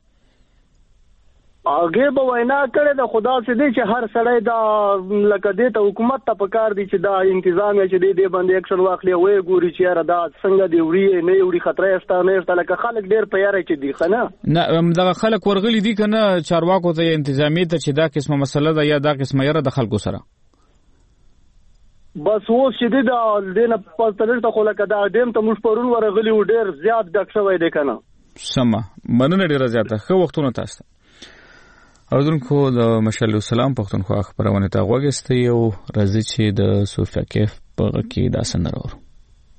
هغه به وینا کړې د خدا سي دي چې هر سړی دا لکه دې ته حکومت ته پکار دي چې دا انتظام چې دې باندې اکشن واخلي وې ګوري چې را دا څنګه دی وړي نه وړي خطر استانه لکه خلک ډېر پیاره چې دي خنه نه دا خلک ورغلي دي کنه چارواکو ته انتظامی ته چې دا قسمه مسله ده یا دا قسمه یره د خلکو سره بس و چې دا دینه پاتل ته خو لکه دا ډیم ته مش پرون ورغلي و ډېر زیات ډک شوی دی کنه سم مننه ډېر زیاته خو وختونه تاسو اوردونکو د مشال السلام پښتونخوا خبرونه ته غوښتي او راځي چې د صوفیا کیف په کې دا سندره ورو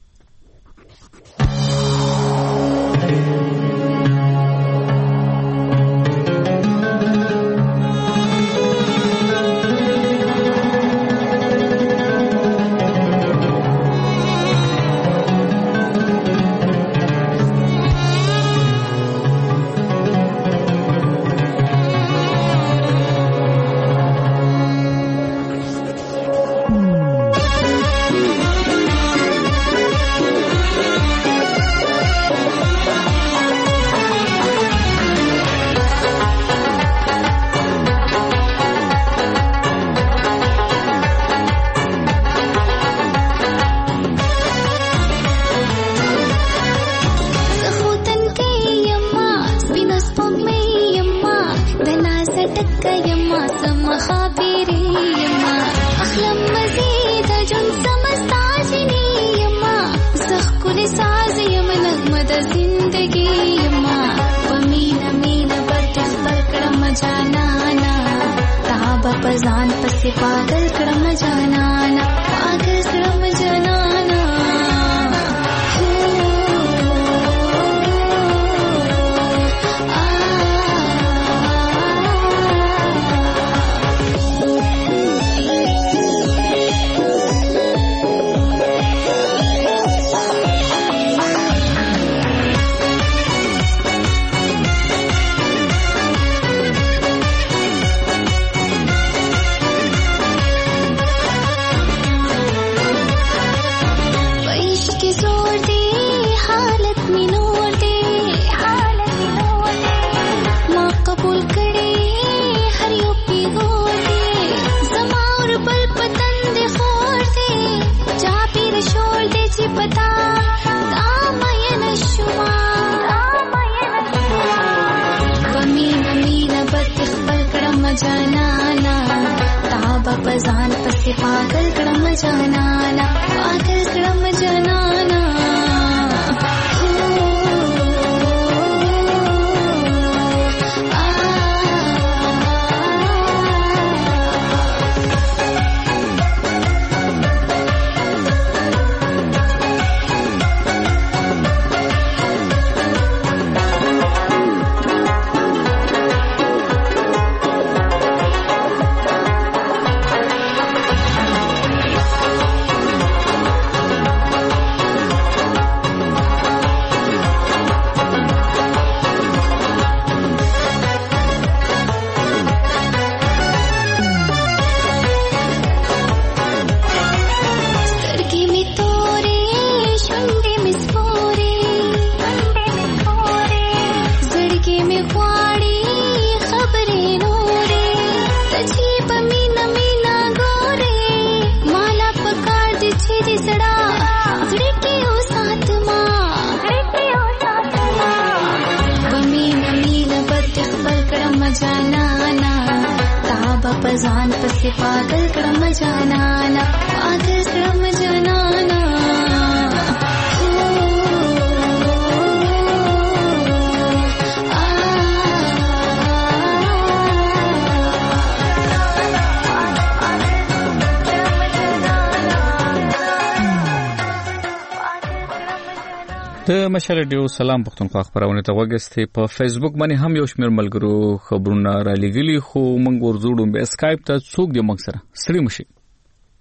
د مشال ډیو سلام پښتونخوا خبرونه ته وګستې په فیسبوک باندې هم یو شمېر ملګرو خبرونه را لګلي خو موږ ورزوړو به اسکایپ ته څوک دی موږ سره سړي مشي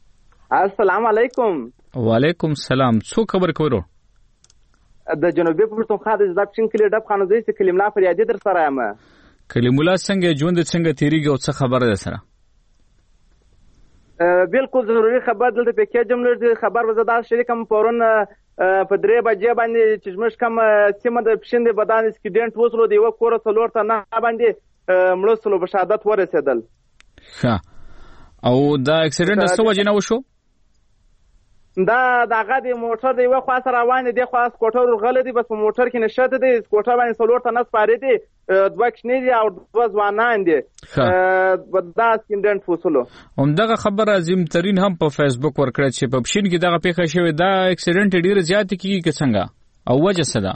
السلام علیکم. وعلیکم السلام. څو خبر کورو د جنوبي پښتونخوا د زابچین کلی ډب خانوزي چې کلیم الله فریادي در سره یم. کلیم الله څنګه ژوند څنګه تیریږي او څه خبره ده سره؟ بالکل ضروري خبر دلته پکې جمله خبر وزدا شریکم پرون په 3 بجې باندې چې موږ کوم سیمه د پښیند بدن سکیډنټ وسلو دی کور څلور ته نه باندې مړسلو په شهادت ورسېدل. ښه او دا اکسیډنټ څه وجه نه وشو؟ دا دغه د موټر دی خو سره روان دي خو سکوټر غل دي بس په موټر کې نشته دي سکوټر باندې څلور ته نس پاره دي دوه کښنی دي او دوه ځوانان دي. دا اکسیډنټ وسلو همدغه خبر عظیم ترين هم په فیسبوک ورکړی چې په پښین کې دغه پیښه شوې. دا اکسیډنټ ډیر زیات کیږي که څنګه او وجه څه ده؟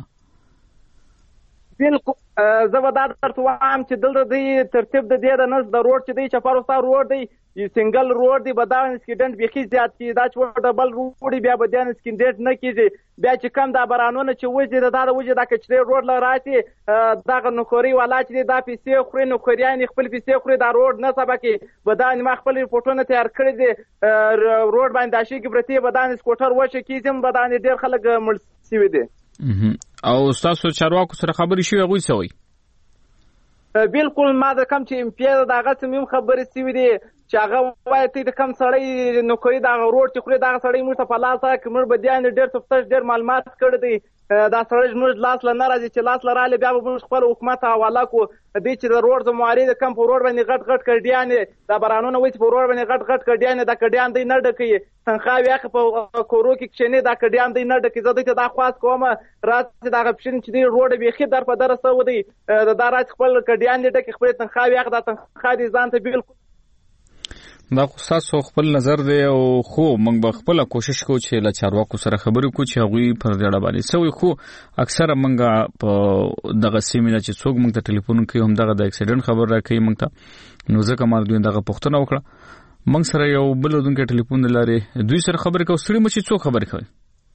بالکل زه به دا درته وایم چې دلته دی ترتیب د دې د نس د روډ چې دی چپاروستا روډ دی سنگل روډ دی به دا اکسیډنټ بیخي زیات کیږي. دا چې ډبل روډ بیا به دا اکسیډنټ نه کیږي. بیا چې کم دا برانونه چې وځي دا د وځي دا کچري روډ لراتي دا نوکری والا چې دا پیسې خوري نوکریان خپل پیسې خوري دا روډ نه سبا کې به دا ما خپل ریپورتونه تیار کړی دي روډ باندې داشي کې برتي به دا سکوټر وشه کیږم به دا ډیر خلک مړ شوي دي. او تاسو چارواکو سره خبرې شوې هغوی څه وایي؟ بالکل ما د کم چې امپیا دغه سمیم خبرې شوې دي چې هغه وایي ته د کم سړی نوکری دغه روډ چې خوري دغه سړی موږ ته په لاس راکړي موږ به دیان ډېر تفتش ډېر معلومات کړی دی دا سړی موږ لاس له نه راځي چې لاس له رالی بیا به موږ خپل حکومت حواله کړو دی چې د روډ زمواري د کم په روډ باندې غټ غټ کډیانې دا برانونه وایي چې په روډ باندې غټ غټ کډیانې دا کډیان دی نه ډکوي تنخواوې هغه په کورو کې کښېني دا کډیان دی نه ډکوي. زه دوی ته دا خواست کوم راځي دغه پښین چې دی روډ بیخي در په دره سوی دی دا راځي خپل کډیان دی ډکي خپل تنخواوې هغه دا تنخوا دی ځان ته بالکل دا تاسو خپل نظر دی او خو موږ به خپل کوشش کوو چې له چارواکو سره خبرې وکړو چې هغوی پر دې اړه باندې څه وایي. خو اکثره موږ په دغه سیمې نه چې څوک موږ ته ټلیفون کوي هم دغه د اکسیډنټ خبر راکوي موږ ته نو ځکه ما دوی دغه پوښتنه وکړه. موږ سره یو بل ودونکی ټلیفون د لارې دوی سره خبرې کوو. ستړي مه چې څوک خبرې کوي؟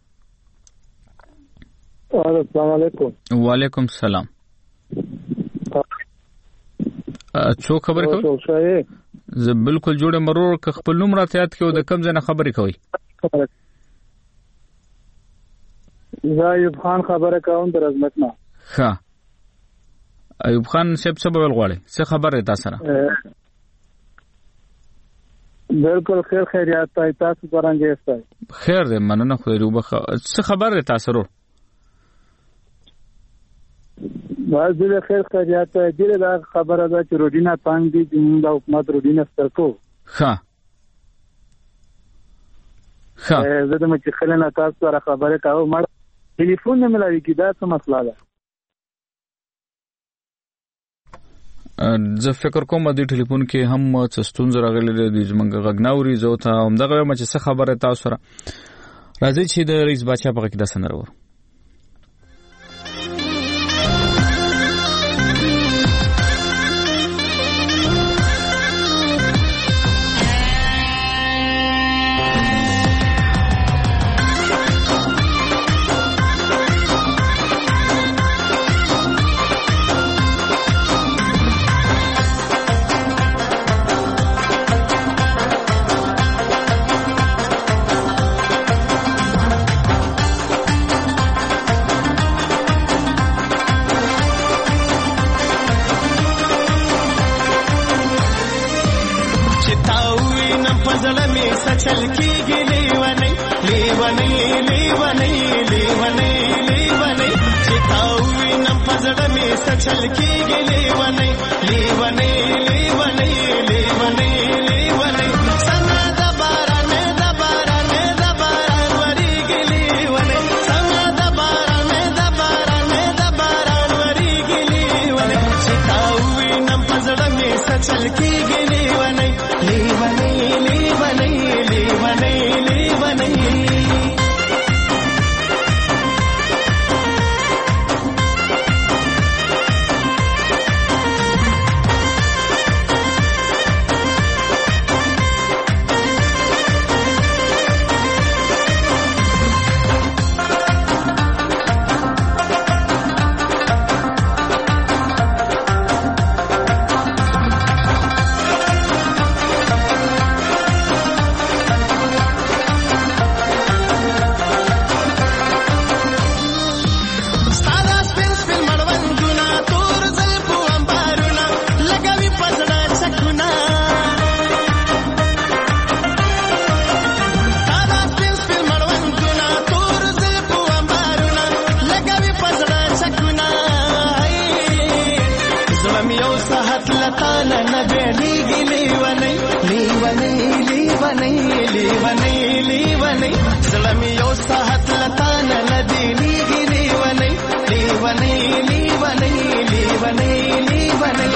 السلام علیکم. وعلیکم السلام. څوک خبرې کوي؟ زه بالکل جوړه مرور که خپل نوم راته یاد کړو د کوم ځای نه خبرې کوي؟ زه ایوب خان خبره کوم د رزمت نه. ښه ایوب خان صاحب څه به غواړئ؟ څه خبره ده تاسو سره؟ بالکل خیر خیریات تاسو څنګه یاست؟ خیر دی مننه خو څه خبره ده تاسو سره؟ باز دې خیر خیریات دې دا خبره ده چې روډینا تانګ دي چې د حکومت روډینا سترکو. ښه زه د مچ خلنه تاسو سره خبره کوم ما ټلیفون نه ملایي کی دا څه مسله ده. زه فکر کوم د ټلیفون کې هم څه ستونزه راغلې ده زمونږ غږناوري زه ته همدغه مچ څه خبره تاسو سره راځي چې د رئیس بادشاه په کې د سنرو ساحت لتانا نبیلیگی لیونی لیونی لیونی لیونی لیونی زلمی یو ساحت لتانا ندیلیگی لیونی لیونی لیونی لیونی لیونی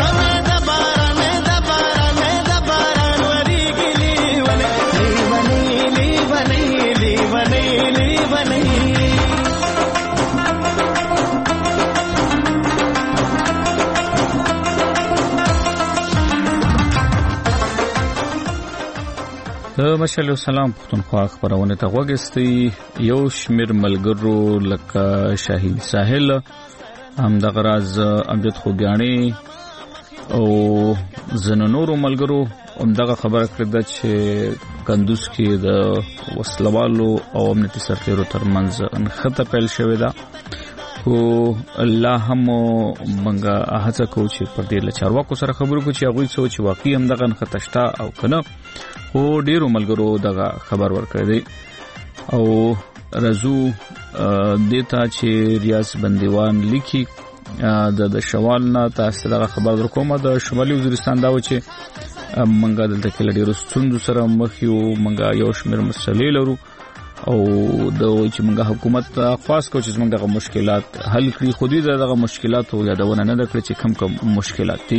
مشالو سلام پښتونخوا خبرونه ته وګستي یو شمیر ملګرو لکه شاهین ساحل هم د غراز امجد خوګانی او زنونورو ملګرو هم دغه خبره کړه چې کندوز کې د وسلوالو او امنیتي سرتیرو ترمنځ انخته پیل شوې ده خو الله هم منګه هڅه کوي چې پر دې لچارواکو سره خبرو کوي چې هغه څه چې واقعي هم دغه انخته شته او کنه خو ډیرو ملګرو دغه خبر ورکړی دی او رزو دیتا چې ریاض بندیوان لیکي د شوال نه تاسو دغه خبر ورکوم د شمالي وزیرستان دا و چې منګه دلته کې ډیرو ستوندو سره مخ یو منګه یو شمیر مسلې لرو او د چې منګه حکومت خاص کو چې موږ دغه مشکلات حل کړي خو دې دغه مشکلات او یادونه نه کړی چې کم مشکلات دي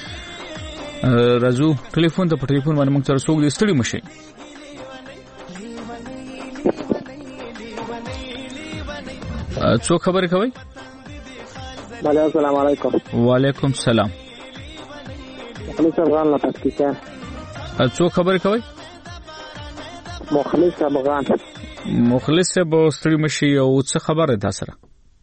رازو ټلیفون ته په ټلیفون باندې موږ سره څوک دې ستړي مشي څو خبرې کوي السلام علیکم وعلیکم السلام مخلص افغان له پاکستان څو خبرې کوي مخلص افغان مخلص به ستړي مشي او څه خبره ده سره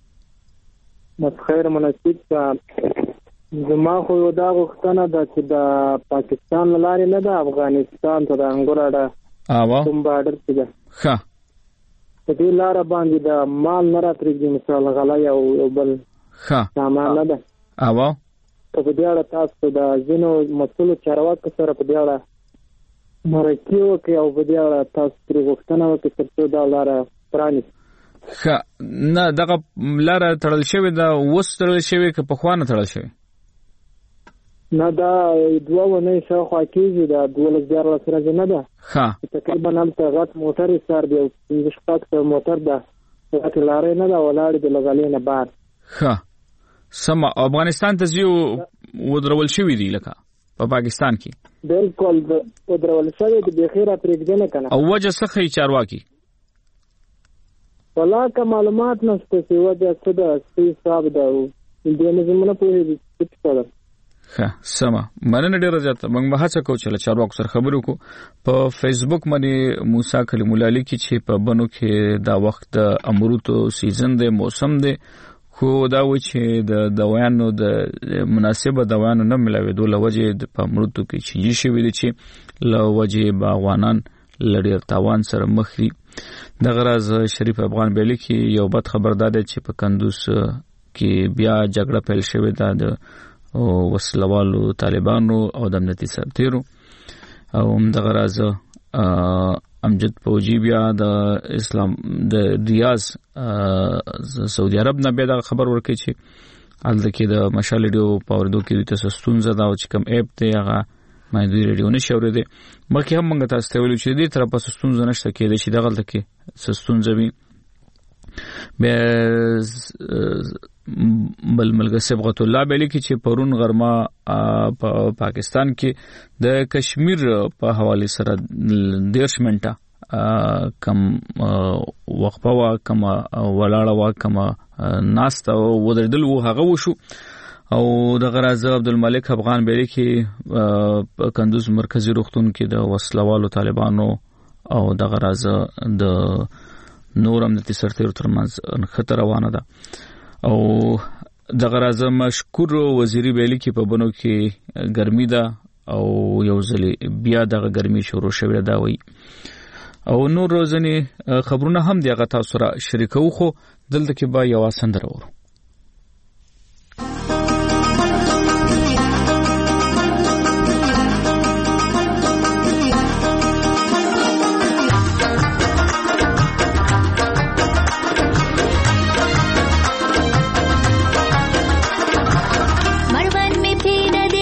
خیر مناسب زما خو یو دا غوښتنه ده چې د پاکستان لارې نه ده افغانستان ته د انګوراډه کوم بارډر کې ده ښه په دې لاره باندې د مال نه راتېږي مثال غلای او بل ښه سامان نه ده په دې اړه تاسو د ځینو مسؤلو چارواکو سره په دې اړه مرکه وکړئ او په دې اړه تاسو پرې غوښتنه وکړئ ترڅو دا لاره پرانیسي ښه نه دغه لاره تړل شوې ده اوس تړل شوې که پخوا نه تړل شوې نه دا 2 ونې شاوخوا کېږي دا 12 ورځې نه ده تقریبا هلته غټ موټر ایستار دی او 15 موټر ده غټې لارې نه ده ولاړې د لغلې نه بار ښه سمه افغانستان ته ځي ودرول شوي دي لکه په پاکستان کې بالکل ودرول شوي دي بخیره پرېږدنه کنه او وجه څه ښیي چارواکي والله که معلومات نشته چې وجه څه ده څه حساب ده دې نظمونه پوهېږي څه ده ښه سمه مننه ډېره زیاته موږ به هڅه کوو چې له چارواکو سره خبرې وکړو په فیسبوک باندې موسی کلیم الله لیکي چې په بنو کې دا وخت د امرودو سیزن دی موسم دی خو دا و چې د دوايانو د مناسبه دوايانو نه ملاوېدو لوجه د امرودو کې چینجي شوې دي چې لوجه باغوانان لړیر تاوان سره مخ دي د غراز شریف افغان بیلی کې یو بد خبردار دی چې په کندوز کې بیا جګړه پیل شوې ده د وسلوالو طالبانو او د امنیتي سرتیرو او د غراز امجد فوجي بیا د اسلام د ریاض سعودي عرب نه به دا خبر ورکړي چې الته کې د مشال ریډیو پاوردو کې تاسو ستونزه دا چې کوم اپ ته هغه مې ریډیو نشو ورېده مکه هم موږ تاسو ته ویلو چې دې طرفه ستونزه نشته کېده چې دغه کې ستونزه وي به بل ملګری صبغت الله بیلی کې چې پرون غرمه په پاکستان کې د کشمیر په حواله سره 10 منټه کم وقفه وا کم ولاړه وا کم ناسته ودردل وو هغه وشو او د غراز عبدالملک افغان بیلی کې کندوز مرکزی روغتون کې د وسلوالو طالبانو او د غراز د نور امنیتي سرتیرو ترمنځ خطر روانه ده او د غراز مشکور وزیری بیلی کې په بنو کې ګرمي ده او یو ځلې بیا دغه ګرمي شروع شوه دا وایي او نور روزنی خبرونه هم دغه تاسو را شریکو خو دلته کې با یو سندره ورو मरवन में फिर दे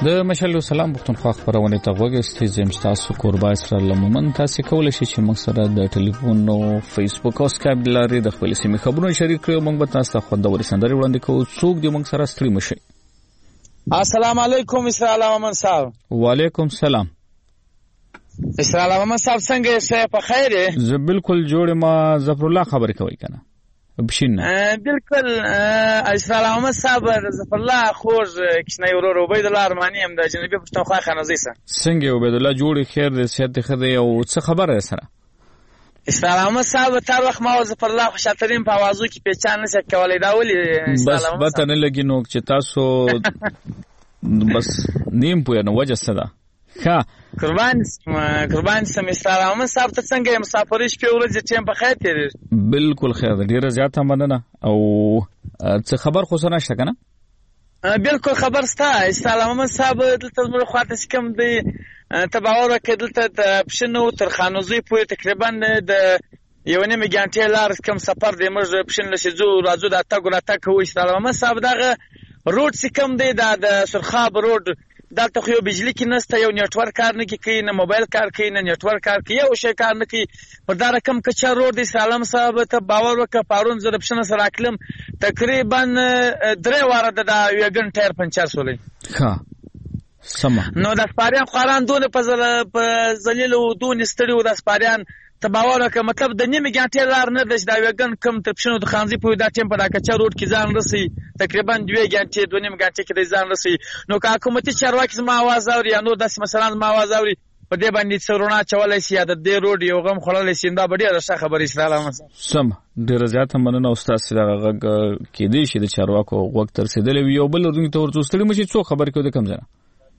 د مشال سلام پښتونخوا خبرونه ته وګورئ زم تاسو قربا اسرائیل مومن تاسو کولای شئ چې موږ سره د ټلیفون او فیسبوک او سکایپ لاري د خپل سیمې خبرونه شریک کړو. موږ به تاسو ته خوندوري سندري وړاندې کوو. څوک دې موږ سره ستړي مشي. السلام علیکم اسرائیل مومن صاحب. وعلیکم سلام. اسرائیل مومن صاحب څنګه یې؟ په خیر یې؟ زه بالکل جوړ ما ظفر الله خبرې کوي کنه بشینه. بالکل اسرائیل محمد صاحب ظفر الله خوږ کښنه ورور عبید الله ارمانی هم د جنوبي پښتونخوا خنازي سره. څنګه عبید الله جوړ خیر دې صحت خدای او څه خبره سره؟ اسرائیل محمد صاحب تا وخت ما ظفر الله خوشاترین په आवाजو کې پہچان نشي کولای دا ولي بس پته نه لګی نو چې تاسو بس نیم پوهه نو وجه څه ده؟ ښه قربان سم اسرائیل محمد صاحب ته څنګه مسافرې شپې ورځې ټیم په خیر تیرې؟ بالکل خیر ده، ډیره زیاته مننه. او څه خبر خو سره نشته کنه؟ بالکل خبر ستا اسرائیل محمد صاحب دلته زموږ خواته کوم دی ته باور وکړې دلته د پښنو تر خانوزي پورې تقریبا د یو نیمه ګنټې لار کوم سفر دی موږ پښن لسی زو راځو د تګ را تک کوو. اسرائیل محمد صاحب دغه روډ کوم دی د سرخاب روډ دلته خو یو بجلی کې نسته، یو نیټورک کار نه کوي، نه موبایل کار کوي، نه نیټورک کار کوي، یو شی کار نه کوي. پر دا رقم کچا روډ دی اسرائیل صاحب ته باور وکړه پارون زه د پښنه سره اکلم تقریبا 3 واره د ویګن ټایر پنچر سولې. ها سم نو د سپاریان خوران دونه په ذلیل او دون ستړي او د سپاریان ته باور وکړه مطلب د نیمه ګنټې لار نه د ویګن کم ته پښنو د خانزي په دا ټیم په دا کچا روډ کې ځان رسي تقریبا 2 غنټې 2 نیمه غنټې کې ځان رسي. نو که حکومتي چارواکي زما आवाज اوري یا نو داسې مثلا زما आवाज اوري په دې باندې څورونه چولای شي د دې روډ یو غم خړلای شي دا ډیره ښه خبرې اسرائیل سم ډیره زیاته مننه استاد سره کې دې شي د چارواکو وخت تر رسیدلې یو بل ورته ورته ستړي مشي څو خبر کې د کم ځنه.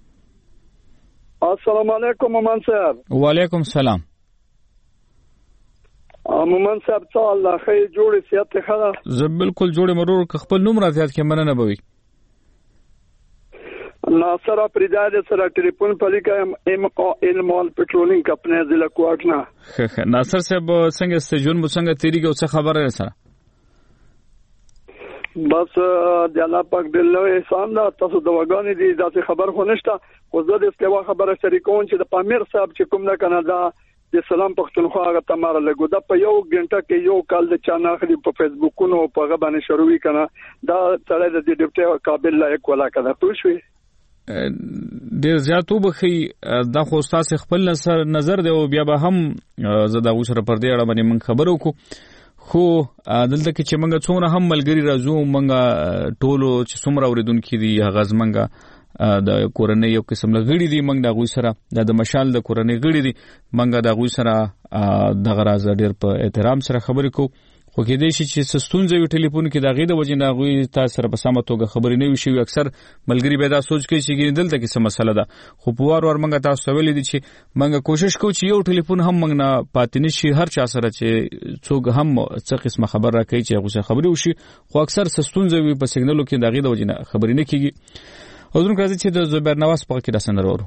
السلام علیکم مومن صاحب. وعلیکم سلام. مومن صاحب څه الله خیر جوړ سیاست خلا زه بالکل جوړ مرور خپل نوم راځي چې مننه بوي. ناصر پریداد سره ټلیفون پلیکا ام علم او پټرولینګ کمپنی ضلع کوټنا. ناصر صاحب څنګه سجون مو څنګه تیریږي او څه خبره سره؟ بس د الله پاک د لوی احسان دا تاسو د وګانی دي دا خبر خو نشته خو زه د استوا خبره شریکون چې د پامیر صاحب چې کوم نه کنه دا د سلام پښتونخوا هغه تماره لګو دا په یو غنټه کې یو کال د چانه خلی په فیسبوکونو په هغه باندې شروع کنا دا سره د ډیپټي قابل لایق ولا کړه پوه شئ. ډیر زیاتو بخي دا خو تاسو خپل نظر دی او بیا به هم زدا وسره پر دې اړه باندې من خبرو کو خو دلته کې چې منګه څومره هم ملګری راځو منګه ټولو چې څومره اوریدونکو دي هغه زمنګه د کورنۍ یو قسم لغړي دي منګه غوي سره د مشال د کورنۍ غړي دي منګه د غوي سره د غراز ډیر په احترام سره خبرې کو خو کې دې شي چې ستونزې وی ټلیفون کې دا غي د وجې نه غوي تاسو سره په سمه توګه خبرې نه وشي. اکثر ملګری به دا سوچ کوي چې دلته کې څه مسله ده خو په وار منګه تاسو ویل دي چې منګه کوشش کوو چې یو ټلیفون هم منګ نه پاتې نشي هر چا سره چې څوک هم څه قسمه خبر راکړي چې هغه خبرې وشي خو اکثر ستونزې وی په سیګنالو کې دا غي د وجې نه خبرې نه کیږي. حضور راځي چې د زبیر نواز په کې داسنه ورو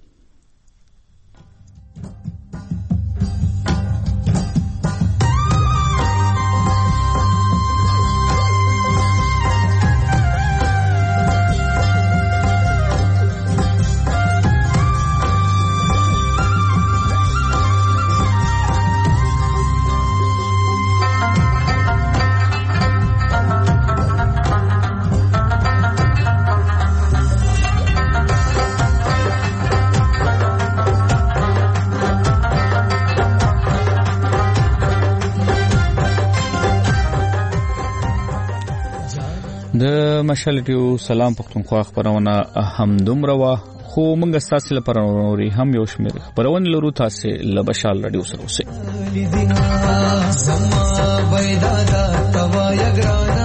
د مشالټیو سلام پښتونخوا خبرونه هم دومره وا خو موږ تاسو لپاره نوري هم یو شمېر خبرونه لرو تاسو له بشال رادیو سره اوسئ. زما بيدادا توا یګرانا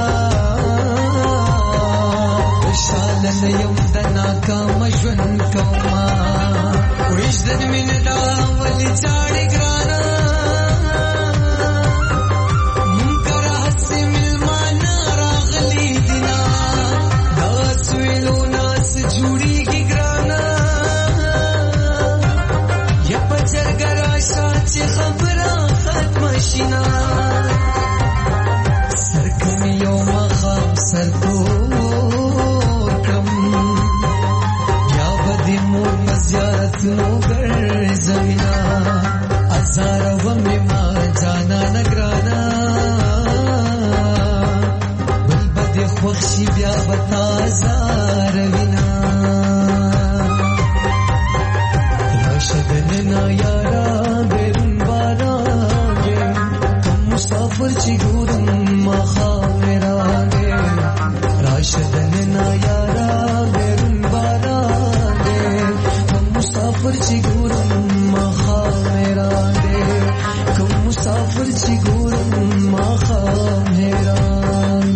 بشال نه یو دنا کام ژوند کوما وښدن مين دا ولي چاړي ګرانا فتنو ګرځوینا ازار و می ما جانا نگرانا بل بد خوښي بیا بتا زار وینا راشدن نا یارا بیرون باران کم مسافر چی ګورم ما خاوران راشدن نا یارا بیرون باران کم مسافر چی ګورم ما خاوران کم مسافر چی ګورم ما خاوران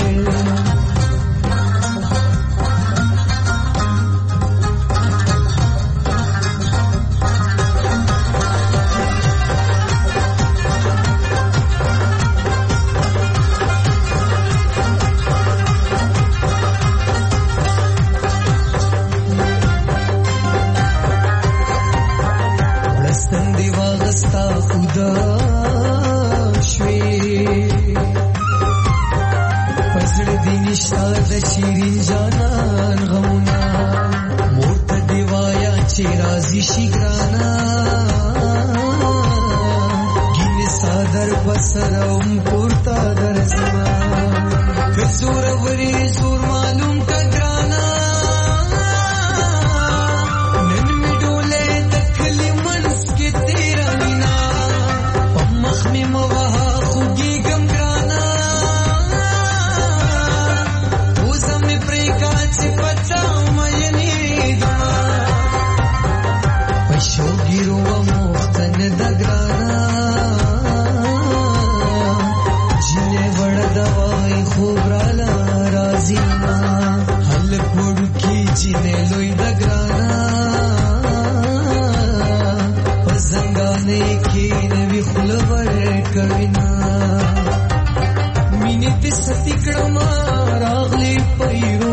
شیرین جانان غمونا مورت دیوایا چه رازی شگرانا گین سادر پسرم پورتا در زمان که زور وری زور معلوم کگرانا نن می ڈولے دکھلی منس کے تیرا مینا پمخ میں مواہا خوگی گمگرانا شوګیرو مختن دګرانا جنې وړ دوای خوبرالا رازینا حل کوډ کی جنې لوی دګرانا پسنګانې کې نوی خلور کړینا مینې په ستې کړم راغلي پیرو